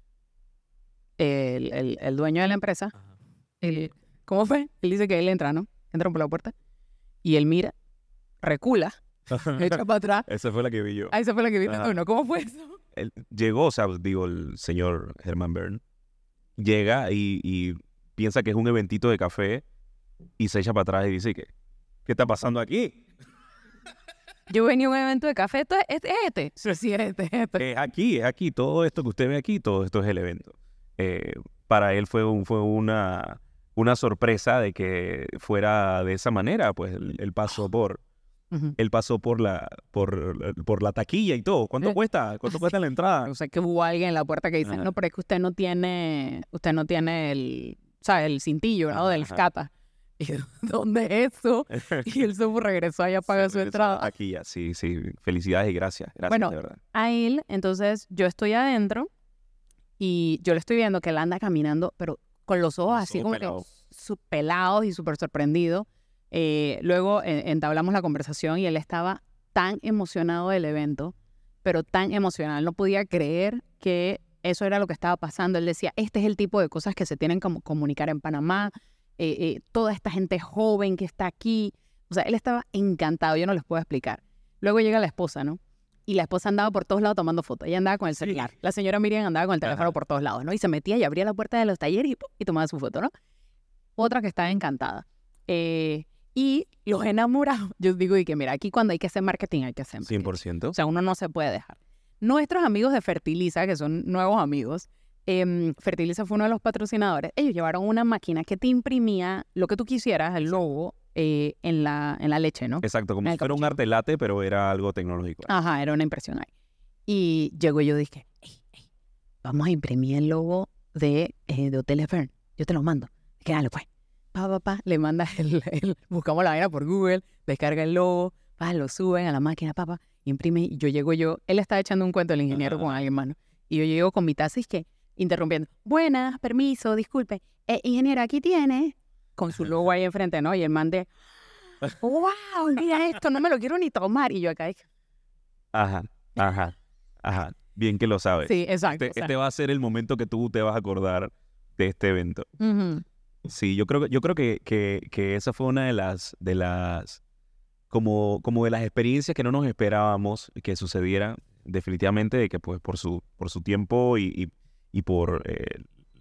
el, el- el dueño de la empresa, él- ¿cómo fue? Él dice que él entra, ¿no? Entra por la puerta y él mira, recula, echa para atrás. Esa fue la que vi yo. Ahí se fue la que vino. Ajá. ¿No? ¿Cómo fue eso? Él llegó, o sea, digo, el señor Herman Byrne, llega y, y piensa que es un eventito de café y se echa para atrás y dice que, ¿qué está pasando aquí? Yo venía a un evento de café, esto es, es este. Sí, sí, es este, es este. Es aquí, es aquí, todo esto que usted ve aquí, todo esto es el evento. Eh, para él fue, un, fue una, una sorpresa de que fuera de esa manera, pues él, él pasó por... Ujú. Él pasó por la, por, por la taquilla y todo. ¿Cuánto Eh, cuesta? ¿Cuánto cuesta la entrada? O sea, que hubo alguien en la puerta que dice, Ajá. no, pero es que usted no tiene, usted no tiene el, ¿sabes? El cintillo, ¿no? Ajá, Del ajá. cata. Y yo, ¿dónde es eso? Y él se regresó y pagó su entrada. Aquí ya, sí, sí. Felicidades y gracias. Gracias, Bueno, de verdad. A él, entonces, yo estoy adentro y yo le estoy viendo que él anda caminando, pero con los ojos Los así ojos como pelados. que su- pelados y súper sorprendido. Eh, luego eh, entablamos la conversación y él estaba tan emocionado del evento, pero tan emocionado. Él no podía creer que eso era lo que estaba pasando. Él decía, este es el tipo de cosas que se tienen que comunicar en Panamá. Eh, eh, toda esta gente joven que está aquí. O sea, él estaba encantado. Yo no les puedo explicar. Luego llega la esposa, ¿no? Y la esposa andaba por todos lados tomando fotos. Ella andaba con el celular. La señora Miriam andaba con el teléfono Ajá. por todos lados, ¿no? Y se metía y abría la puerta de los talleres y, ¡pum! Y tomaba su foto, ¿no? Otra que estaba encantada. Eh, y los enamorados. Yo digo, y que mira, aquí cuando hay que hacer marketing, hay que hacer marketing. cien por ciento. O sea, uno no se puede dejar. Nuestros amigos de Fertiliza, que son nuevos amigos, em, Fertiliza fue uno de los patrocinadores. Ellos llevaron una máquina que te imprimía lo que tú quisieras, el logo, eh, en, la, en la leche, ¿no? Exacto, como en si el fuera un capuchino. arte latte, pero era algo tecnológico. Ajá, era una impresión ahí. Y llegó y yo dije, ey, ey, vamos a imprimir el logo de, eh, de Hoteles Bern. Yo te lo mando. Que dale, pues. Pa, pa, pa, le mandas el, el... Buscamos la vaina por Google, descarga el logo, pa, lo suben a la máquina, papá, imprime. Y yo llego yo, él estaba echando un cuento, el ingeniero, con alguien más, ¿no? Y yo llego con mi taza y es que, interrumpiendo. Buenas, permiso, disculpe. Eh, ingeniero, aquí tiene, con su logo ahí enfrente, ¿no? Y el man de, wow, mira esto, no me lo quiero ni tomar. Y yo acá dije, Ajá, ajá, ajá. Bien que lo sabes. sí, exacto. Este, o sea, este va a ser el momento que tú te vas a acordar de este evento. ujú. Sí, yo creo, que- yo creo que, que, que esa fue una de las, de las, como, como de las experiencias que no nos esperábamos que sucediera, definitivamente, de que pues por su, por su tiempo y, y, y por eh,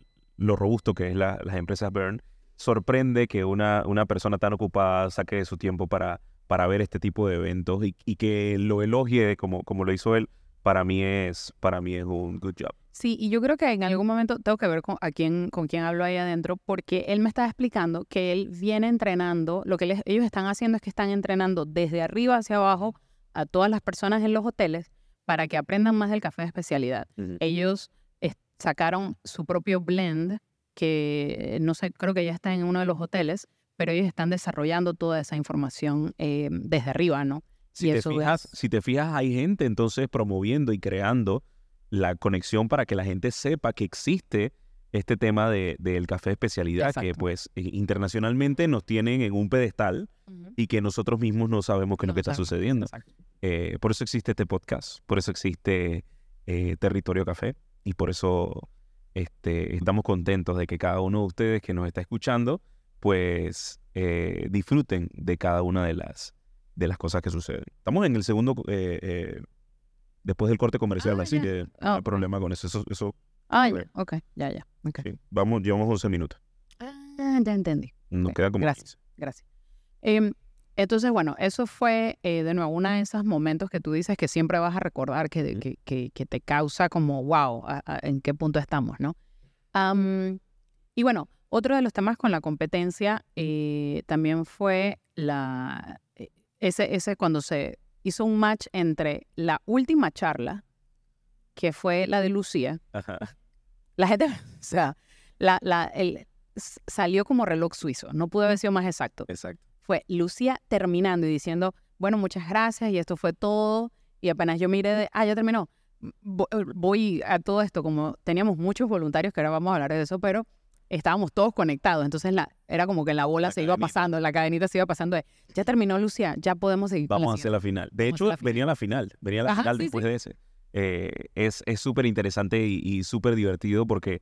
lo robusto que es la- las empresas Bern, sorprende que una, una persona tan ocupada saque de su tiempo para, para ver este tipo de eventos y, y que lo elogie como, como lo hizo él, para mí es, para mí es un good job. Sí, y yo creo que en algún momento tengo que ver con, a quién, con quién hablo ahí adentro, porque él me estaba explicando que él viene entrenando, lo que les- ellos están haciendo es que están entrenando desde arriba hacia abajo a todas las personas en los hoteles para que aprendan más del café de especialidad. Ujú. Ellos es- sacaron su propio blend, que no sé, creo que ya está en uno de los hoteles, pero ellos están desarrollando toda esa información eh, desde arriba, ¿no? Si Y te, eso fijas, es- si te fijas, hay gente entonces promoviendo y creando la conexión para que la gente sepa que existe este tema de, del café de especialidad, que Exacto. pues i- internacionalmente nos tienen en un pedestal Ujú. y que nosotros mismos no sabemos qué es lo No que está sabemos. sucediendo. Exacto. Eh, por eso existe este podcast, por eso existe eh, Territorio Café y por eso este, estamos contentos de que cada uno de ustedes que nos está escuchando, pues eh, disfruten de cada una de las, de las cosas que suceden. Estamos en el segundo, eh, eh, después del corte comercial, Ah, así ya. que Ah, no hay ok. problema con eso. Eso, eso Ah, Bueno. ya, ok, ya, ya. ok. sí. Vamos, llevamos once minutos. Ah, ya entendí. Nos Ok, queda como gracias. Gracias. Em, entonces, bueno, eso fue eh, de nuevo uno de esos momentos que tú dices que siempre vas a recordar que, Ujú. que, que, que te causa como, wow, a- a- en qué punto estamos, ¿no? Am, y bueno, otro de los temas con la competencia eh, también fue la, eh, ese, ese cuando se hizo un match entre la última charla, que fue la de Lucía. Ajá. La gente, o sea, la, la, el, s- salió como reloj suizo, no pudo haber sido más exacto. Exacto. Fue Lucía terminando y diciendo, bueno, muchas gracias y esto fue todo. Y apenas yo miré de, ah, ya terminó. Vo- Voy a todo esto, como teníamos muchos voluntarios, que ahora vamos a hablar de eso, pero estábamos todos conectados. Entonces la, era como que la bola La se iba cadenita. pasando, la cadenita se iba pasando de, ya terminó Lucía, ya podemos seguir con la Vamos a hacer la final. De Vamos a hecho, hacer la final. venía la final. Venía la Ajá, final sí, después sí. de ese. Eh, es es súper interesante y, y súper divertido porque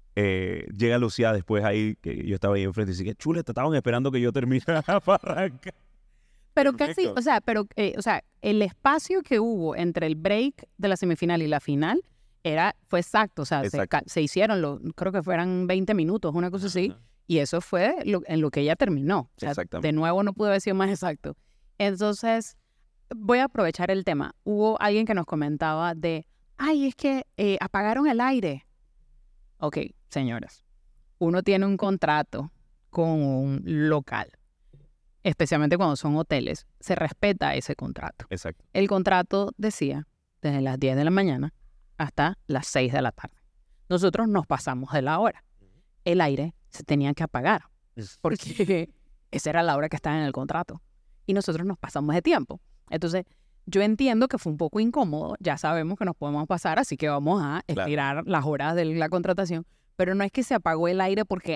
eh, llega Lucía después ahí, que yo estaba ahí enfrente y dice que chule, te estaban esperando que yo terminara para arrancar. Pero casi, Perfecto. o sea, pero, eh, o sea, el espacio que hubo entre el break de la semifinal y la final era, fue exacto. O sea, se, Exacto. ca- se hicieron, lo, creo que fueran veinte minutos, una cosa así, Ajá. y eso fue lo- en lo que ella terminó. O sea, Exactamente. de nuevo no pudo haber sido más exacto. Entonces, voy a aprovechar el tema. Hubo alguien que nos comentaba de, ay, es que eh, apagaron el aire. Ok, señoras, uno tiene un contrato con un local, especialmente cuando son hoteles, se respeta ese contrato. Exacto. El contrato decía desde las diez de la mañana hasta las seis de la tarde. Nosotros nos pasamos de la hora. El aire se tenía que apagar porque esa era la hora que estaba en el contrato. Y nosotros nos pasamos de tiempo. Entonces, yo entiendo que fue un poco incómodo. Ya sabemos que nos podemos pasar, así que vamos a Claro. estirar las horas de la contratación. Pero no es que se apagó el aire porque,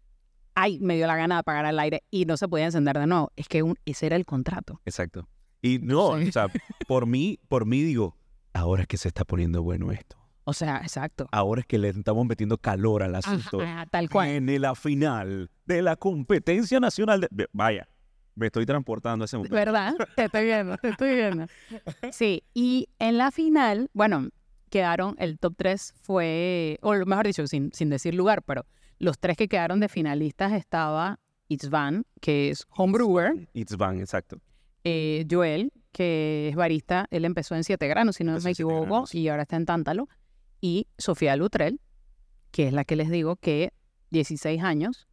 ay, me dio la gana de apagar el aire y no se podía encender de nuevo. Es que un- ese era el contrato. Exacto. Y no, Sí. o sea, por mí, por mí digo, ahora es que se está poniendo bueno esto. O sea, exacto. Ahora es que le estamos metiendo calor al asunto. Ajá, ajá, tal cual. En la final de la competencia nacional de... Ve- Vaya, me estoy transportando a ese momento. ¿Verdad? Te estoy viendo, te estoy viendo. Sí, y en la final, bueno, quedaron, el top tres fue, o mejor dicho, sin, sin decir lugar, pero los tres que quedaron de finalistas estaba Itzvan, que es homebrewer, It's Van, exacto. eh, Joel, que es barista, él empezó en Siete Granos, si no Empezó me en Siete equivoco, Granos. y ahora está en Tántalo, y Sofía Lutrell, que es la que les digo que dieciséis años,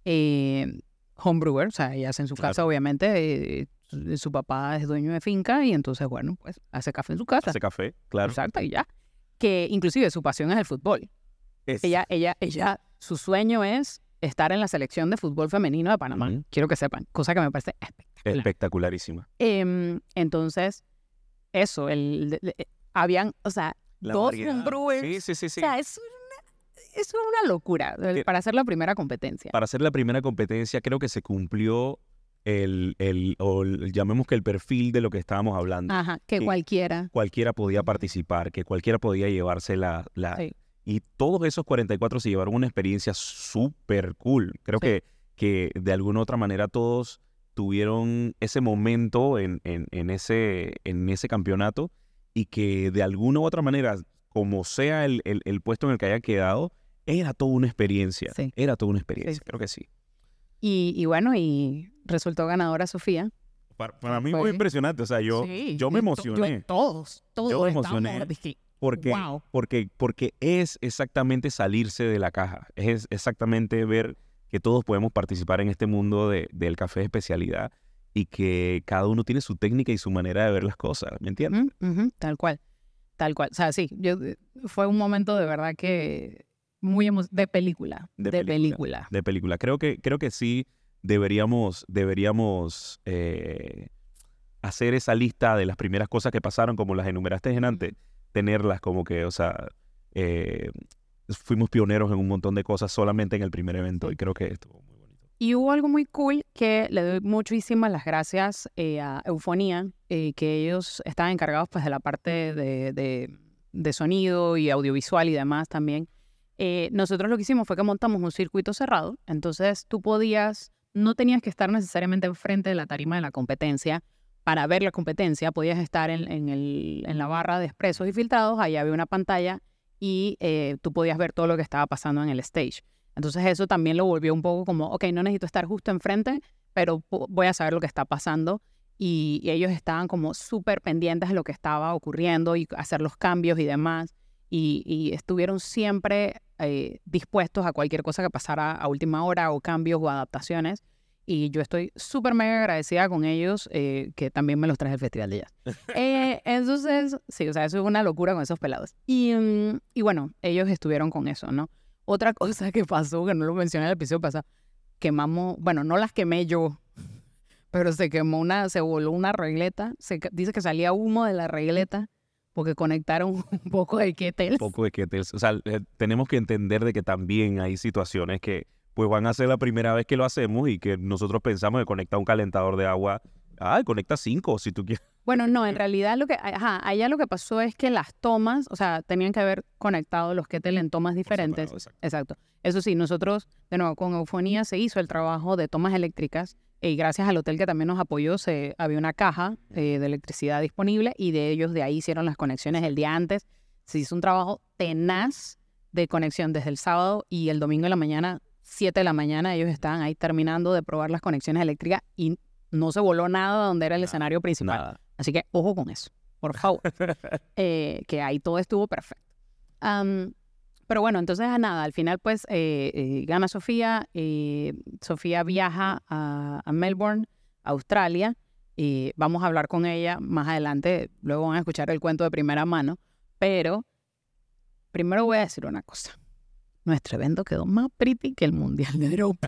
eh, homebrewer, o sea, ella hace en su Claro. casa, obviamente, eh, su, su papá es dueño de finca y entonces, bueno, pues hace café en su casa. Hace café, claro. Exacto, y ya. que inclusive su pasión es el fútbol. Es- Ella, ella, ella, su sueño es estar en la selección de fútbol femenino de Panamá. Ujú. Quiero que sepan, cosa que me parece espectacular. Espectacularísima. Em, entonces, eso, el, de- de- habían, o sea, La dos variedad. homebrewers. Sí, sí, sí, sí. O sea, es una, es una locura el- Que- para hacer la primera competencia. Para hacer la primera competencia creo que se cumplió el, el, o el- llamemos que el perfil de lo que estábamos hablando. Ajá, que que- cualquiera. Cualquiera podía Ujú. participar, que cualquiera podía llevarse la... la Sí. Y todos esos cuarenta y cuatro se llevaron una experiencia súper cool. Creo Sí. que, que de alguna u otra manera todos tuvieron ese momento en, en, en ese, en ese campeonato y que de alguna u otra manera, como sea el, el, el puesto en el que haya quedado, era toda una experiencia. Sí. Era toda una experiencia, Sí. creo que sí. Y, y bueno, y resultó ganadora Sofía. Para, para mí Fue- fue impresionante. O sea, yo, Sí, yo me to- emocioné. yo- todos, todos. Yo me estábamos, emocioné. dije, Porque, wow. porque, porque es exactamente salirse de la caja. Es exactamente ver que todos podemos participar en este mundo de, del café de especialidad y que cada uno tiene su técnica y su manera de ver las cosas. ¿Me entiendes? Ujú, ujú, tal cual, tal cual. O sea, sí, yo, fue un momento de verdad que muy emo- de película, De de, película. película. De película. Creo que, creo que sí deberíamos, deberíamos eh, hacer esa lista de las primeras cosas que pasaron, como las enumeraste en antes, tenerlas como que, o sea, eh, fuimos pioneros en un montón de cosas solamente en el primer evento Sí. y creo que estuvo muy bonito. Y hubo algo muy cool que le doy muchísimas las gracias eh, a Eufonía, eh, que ellos estaban encargados pues de la parte de, de- de sonido y audiovisual y demás también. Eh, nosotros lo que hicimos fue que montamos un circuito cerrado, entonces tú podías, no tenías que estar necesariamente enfrente de la tarima de la competencia para ver la competencia, podías estar en, en el- en la barra de expresos y filtrados, ahí había una pantalla y eh, tú podías ver todo lo que estaba pasando en el stage. Entonces eso también lo volvió un poco como, ok, no necesito estar justo enfrente, pero po- voy a saber lo que está pasando. Y, y ellos estaban como súper pendientes de lo que estaba ocurriendo y hacer los cambios y demás. Y, y estuvieron siempre eh, dispuestos a cualquier cosa que pasara a última hora o cambios o adaptaciones. Y yo estoy súper mega agradecida con ellos, eh, que también me los traje al Festival de Jazz. Eh, entonces, sí, o sea, eso es una locura con esos pelados. Y, mm, y bueno, ellos estuvieron con eso, ¿no? Otra cosa que pasó, que no lo mencioné en el episodio pasado, quemamos, bueno, no las quemé yo, pero se quemó una, se voló una regleta. Se, ca- dice que salía humo de la regleta porque conectaron un poco de kettles. Un poco de que, te- o sea, eh, tenemos que entender de que también hay situaciones que pues van a ser la primera vez que lo hacemos y que nosotros pensamos que conectar un calentador de agua, ah, conecta cinco si tú quieres. Bueno, no, en realidad lo que, ajá, allá lo que pasó es que las tomas, o sea, tenían que haber conectado los kettles en tomas diferentes. Por separado, Exacto. exacto. Eso sí, nosotros, de nuevo, con Eufonía se hizo el trabajo de tomas eléctricas y gracias al hotel que también nos apoyó, se, había una caja eh, de electricidad disponible y de ellos de ahí hicieron las conexiones el día antes. Se hizo un trabajo tenaz de conexión desde el sábado y el domingo en la mañana, siete de la mañana, ellos estaban ahí terminando de probar las conexiones eléctricas y no se voló nada donde era el Nada, escenario principal. Nada. Así que ojo con eso, por favor. Eh, que ahí todo estuvo perfecto. Am, pero bueno, entonces a nada, al final pues eh, eh, gana Sofía, eh, Sofía viaja a, a Melbourne, Australia, y vamos a hablar con ella más adelante, luego van a escuchar el cuento de primera mano, pero primero voy a decir una cosa. Nuestro evento quedó más pretty que el Mundial de Europa.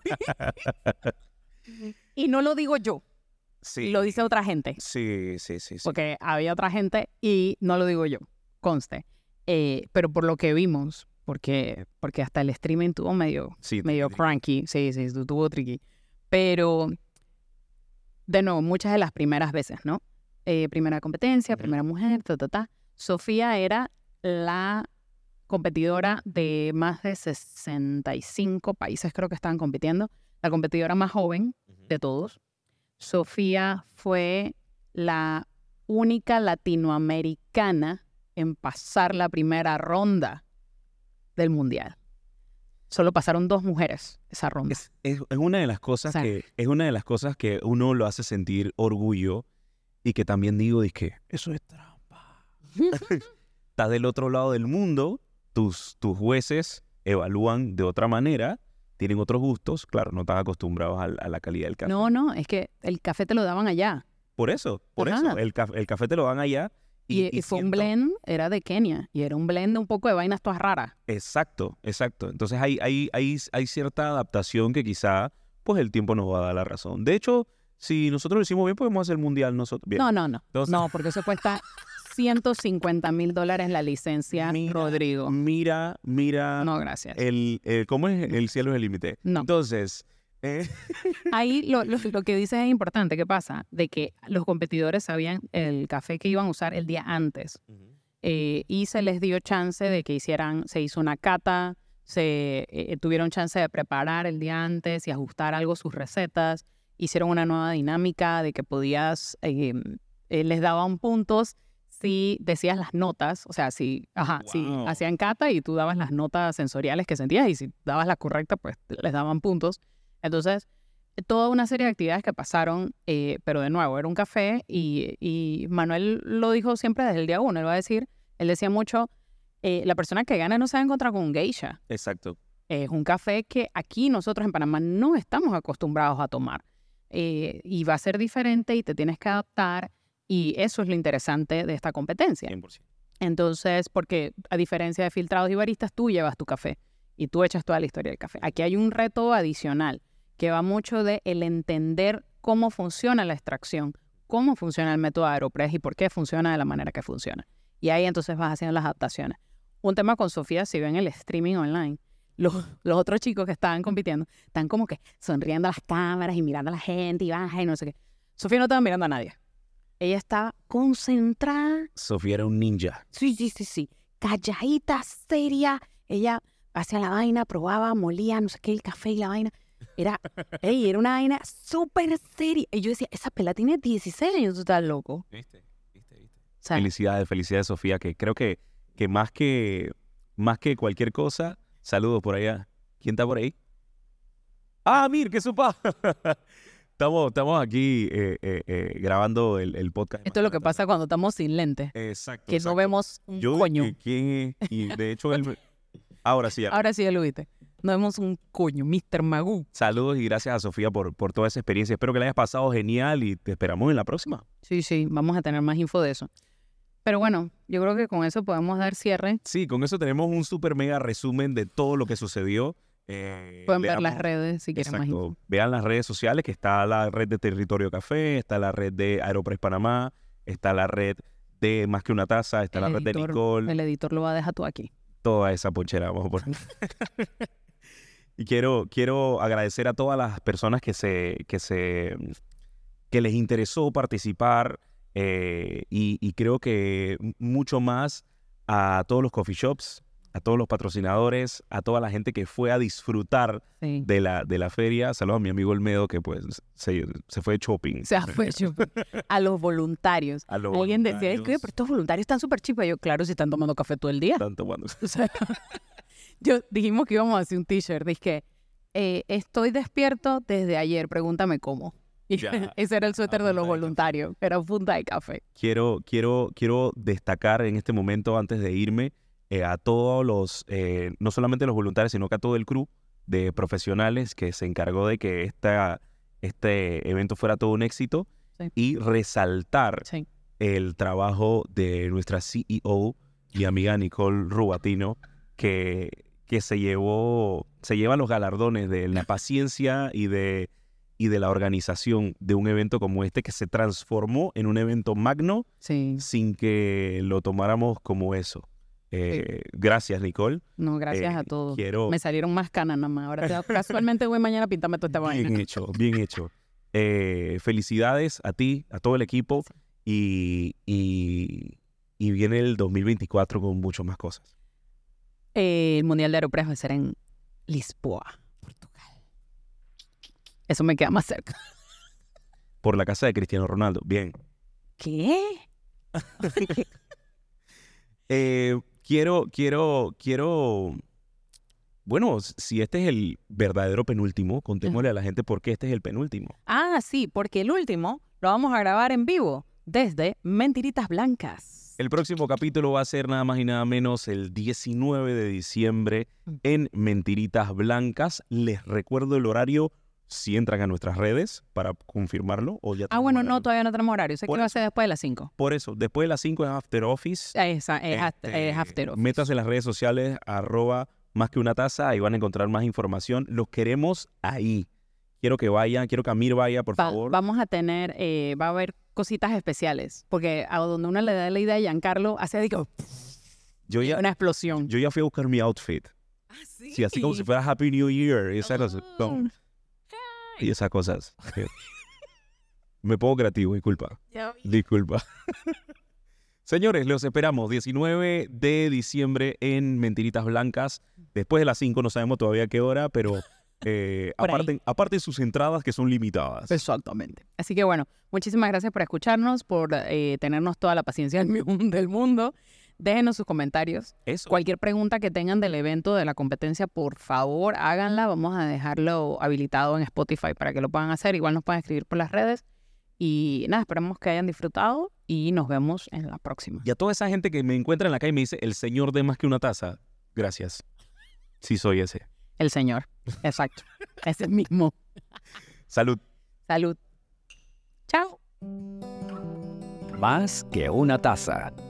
Y no lo digo yo, Sí. lo dice otra gente. Sí, sí, sí, sí. Porque había otra gente y no lo digo yo, conste. Eh, pero por lo que vimos, porque, porque hasta el streaming tuvo medio, Sí, medio sí. cranky, sí, sí, tu- tuvo tricky. Pero, de nuevo, muchas de las primeras veces, ¿no? Eh, primera competencia, Ujú. primera mujer, ta, ta, ta. Sofía era la competidora de más de sesenta y cinco países, creo que estaban compitiendo. La competidora más joven Ujú. de todos. Sofía fue la única latinoamericana en pasar la primera ronda del Mundial. Solo pasaron dos mujeres esa ronda. Es, es- es una de las cosas O sea, que es una de las cosas que uno lo hace sentir orgullo y que también digo es que eso es trampa. Estás del otro lado del mundo, tus, tus jueces evalúan de otra manera, tienen otros gustos, claro, no están acostumbrados a, a la calidad del café. No, no, es que el café te lo daban allá. Por eso, por Ajá. eso, el, caf- el café te lo dan allá Y, y, y fue siento... un blend, era de Kenia, y era un blend de un poco de vainas todas raras. Exacto, exacto. Entonces hay, hay, hay, hay cierta adaptación que quizá pues el tiempo nos va a dar la razón. De hecho, si nosotros lo hicimos bien, podemos hacer el mundial nosotros bien. No, no, no. Entonces... No, porque eso cuesta ciento cincuenta mil dólares la licencia, mira, Rodrigo. Mira, mira. No, gracias. El, el, ¿Cómo es? El cielo es el límite. No. Entonces... Eh... Ahí lo, lo, lo que dices es importante. ¿Qué pasa? De que los competidores sabían el café que iban a usar el día antes. Uh-huh. eh, y se les dio chance de que hicieran, se hizo una cata, se eh, tuvieron chance de preparar el día antes y ajustar algo sus recetas. Hicieron una nueva dinámica de que podías, eh, eh, les daban puntos si decías las notas, o sea, si, ajá, wow. si hacían cata y tú dabas las notas sensoriales que sentías y si dabas la correcta, pues les daban puntos. Entonces, toda una serie de actividades que pasaron, eh, pero de nuevo, era un café y, y Manuel lo dijo siempre desde el día uno. Él va a decir, él decía mucho, eh, la persona que gana no se va a encontrar con un geisha. Exacto. Es un café que aquí nosotros en Panamá no estamos acostumbrados a tomar. Eh, y va a ser diferente y te tienes que adaptar y eso es lo interesante de esta competencia. cien por ciento. Entonces, porque a diferencia de filtrados y baristas, tú llevas tu café y tú echas toda la historia del café. Aquí hay un reto adicional que va mucho de el entender cómo funciona la extracción, cómo funciona el método Aeropress y por qué funciona de la manera que funciona. Y ahí entonces vas haciendo las adaptaciones. Un tema con Sofía, si ven el streaming online, los, los otros chicos que estaban compitiendo están como que sonriendo a las cámaras y mirando a la gente y baja y no sé qué. Sofía no estaba mirando a nadie. Ella estaba concentrada. Sofía era un ninja. Sí, sí, sí, sí. Calladita, seria. Ella hacía la vaina, probaba, molía, no sé qué, el café y la vaina. Era, ey, era una vaina súper seria. Y yo decía, esa pela tiene dieciséis años, tú estás loco. Viste, viste, viste. O sea, felicidades, felicidades, Sofía, que creo que, que, más que más que cualquier cosa, saludos por allá. ¿Quién está por ahí? Ah, Mir, qué supa. Estamos, estamos aquí eh, eh, eh, grabando el, el podcast. Esto es lo que pasa cuando estamos sin lentes. Exacto. Que exacto. no vemos un yo, coño. Que, ¿Quién es? Y de hecho, él... ahora sí. Ya. Ahora sí ya lo viste. No vemos un coño, mister Magoo. Saludos y gracias a Sofía por, por toda esa experiencia. Espero que la hayas pasado genial y te esperamos en la próxima. Sí, sí, vamos a tener más info de eso. Pero bueno, yo creo que con eso podemos dar cierre. Sí, con eso tenemos un super mega resumen de todo lo que sucedió. Eh, Pueden veamos, ver las redes si quieren exacto, más info. Vean las redes sociales, que está la red de Territorio Café, está la red de Aeropress Panamá, está la red de Más que una Taza, está el la editor, red de Nicole. El editor lo va a dejar tú aquí. Toda esa ponchera, vamos a poner. Y quiero, quiero agradecer a todas las personas que se, que se, que les interesó participar eh, y, y creo que mucho más a todos los coffee shops, a todos los patrocinadores, a toda la gente que fue a disfrutar sí. de, la, de la feria. Saludos a mi amigo Olmedo que pues se, se fue de shopping. Se fue de shopping. A los voluntarios. A los Alguien voluntarios. decía, pero estos voluntarios están súper chipos. Yo, claro, si están tomando café todo el día. Están tomando. O sea, yo dijimos que íbamos a hacer un t-shirt. Dije, eh, estoy despierto desde ayer, pregúntame cómo. Y Ya, ese era el suéter de los voluntarios. De era punta de café. Quiero, quiero, quiero destacar en este momento, antes de irme, eh, a todos los, eh, no solamente los voluntarios, sino que a todo el crew de profesionales que se encargó de que esta, este evento fuera todo un éxito sí. y resaltar sí. el trabajo de nuestra C E O y amiga Nicole Rubatino, que, que se llevó, se lleva los galardones de la paciencia y de, y de la organización de un evento como este, que se transformó en un evento magno sí. sin que lo tomáramos como eso. Eh, sí. Gracias, Nicole. No, gracias eh, a todos. Quiero... Me salieron más canas nada más. Ahora casualmente voy mañana a pintarme toda esta vaina. Bien hecho, bien hecho. Eh, felicidades a ti, a todo el equipo y, y, y viene el dos mil veinticuatro con muchas más cosas. Eh, el Mundial de Aeropress va a ser en Lisboa, Portugal. Eso me queda más cerca. Por la casa de Cristiano Ronaldo. Bien. ¿Qué? eh, quiero, quiero, quiero... Bueno, si este es el verdadero penúltimo, contémosle a la gente por qué este es el penúltimo. Ah, sí, porque el último lo vamos a grabar en vivo desde Mentiritas Blancas. El próximo capítulo va a ser nada más y nada menos el diecinueve de diciembre en Mentiritas Blancas. Les recuerdo el horario si entran a nuestras redes para confirmarlo o ya Ah, bueno, tenemos no, horario. todavía no tenemos horario. Sé que Por va a eso. ser después de las cinco. Por eso, después de las cinco es After Office. Esa, es, after, Este, es after office. Métase en las redes sociales, arroba más que una taza, ahí van a encontrar más información. Los queremos ahí. Quiero que vayan, quiero que Amir vaya, por Va- favor. Vamos a tener, eh, va a haber cositas especiales, porque a donde uno le da la idea a Giancarlo, hace de que Yo ya, una explosión. yo ya fui a buscar mi outfit. Ah, Sí, así como si fuera Happy New Year y esas cosas. No, y esas cosas. Me pongo creativo, disculpa. Disculpa. Señores, los esperamos diecinueve de diciembre en Mentiritas Blancas. Después de las cinco, no sabemos todavía qué hora, pero eh, Por ahí. aparten, aparten sus entradas que son limitadas. Exactamente. Así que bueno, muchísimas gracias por escucharnos, por eh, tenernos toda la paciencia del mu- del mundo. Déjenos sus comentarios. Eso. Cualquier pregunta que tengan del evento, de la competencia, por favor, háganla. Vamos a dejarlo habilitado en Spotify para que lo puedan hacer. Igual nos pueden escribir por las redes. Y nada, esperamos que hayan disfrutado y nos vemos en la próxima. Y a toda esa gente que me encuentra en la calle y me dice, el señor de más que una taza, gracias. Sí soy ese. El señor. Exacto. Ese mismo. Salud. Salud. Chao. Más que una taza.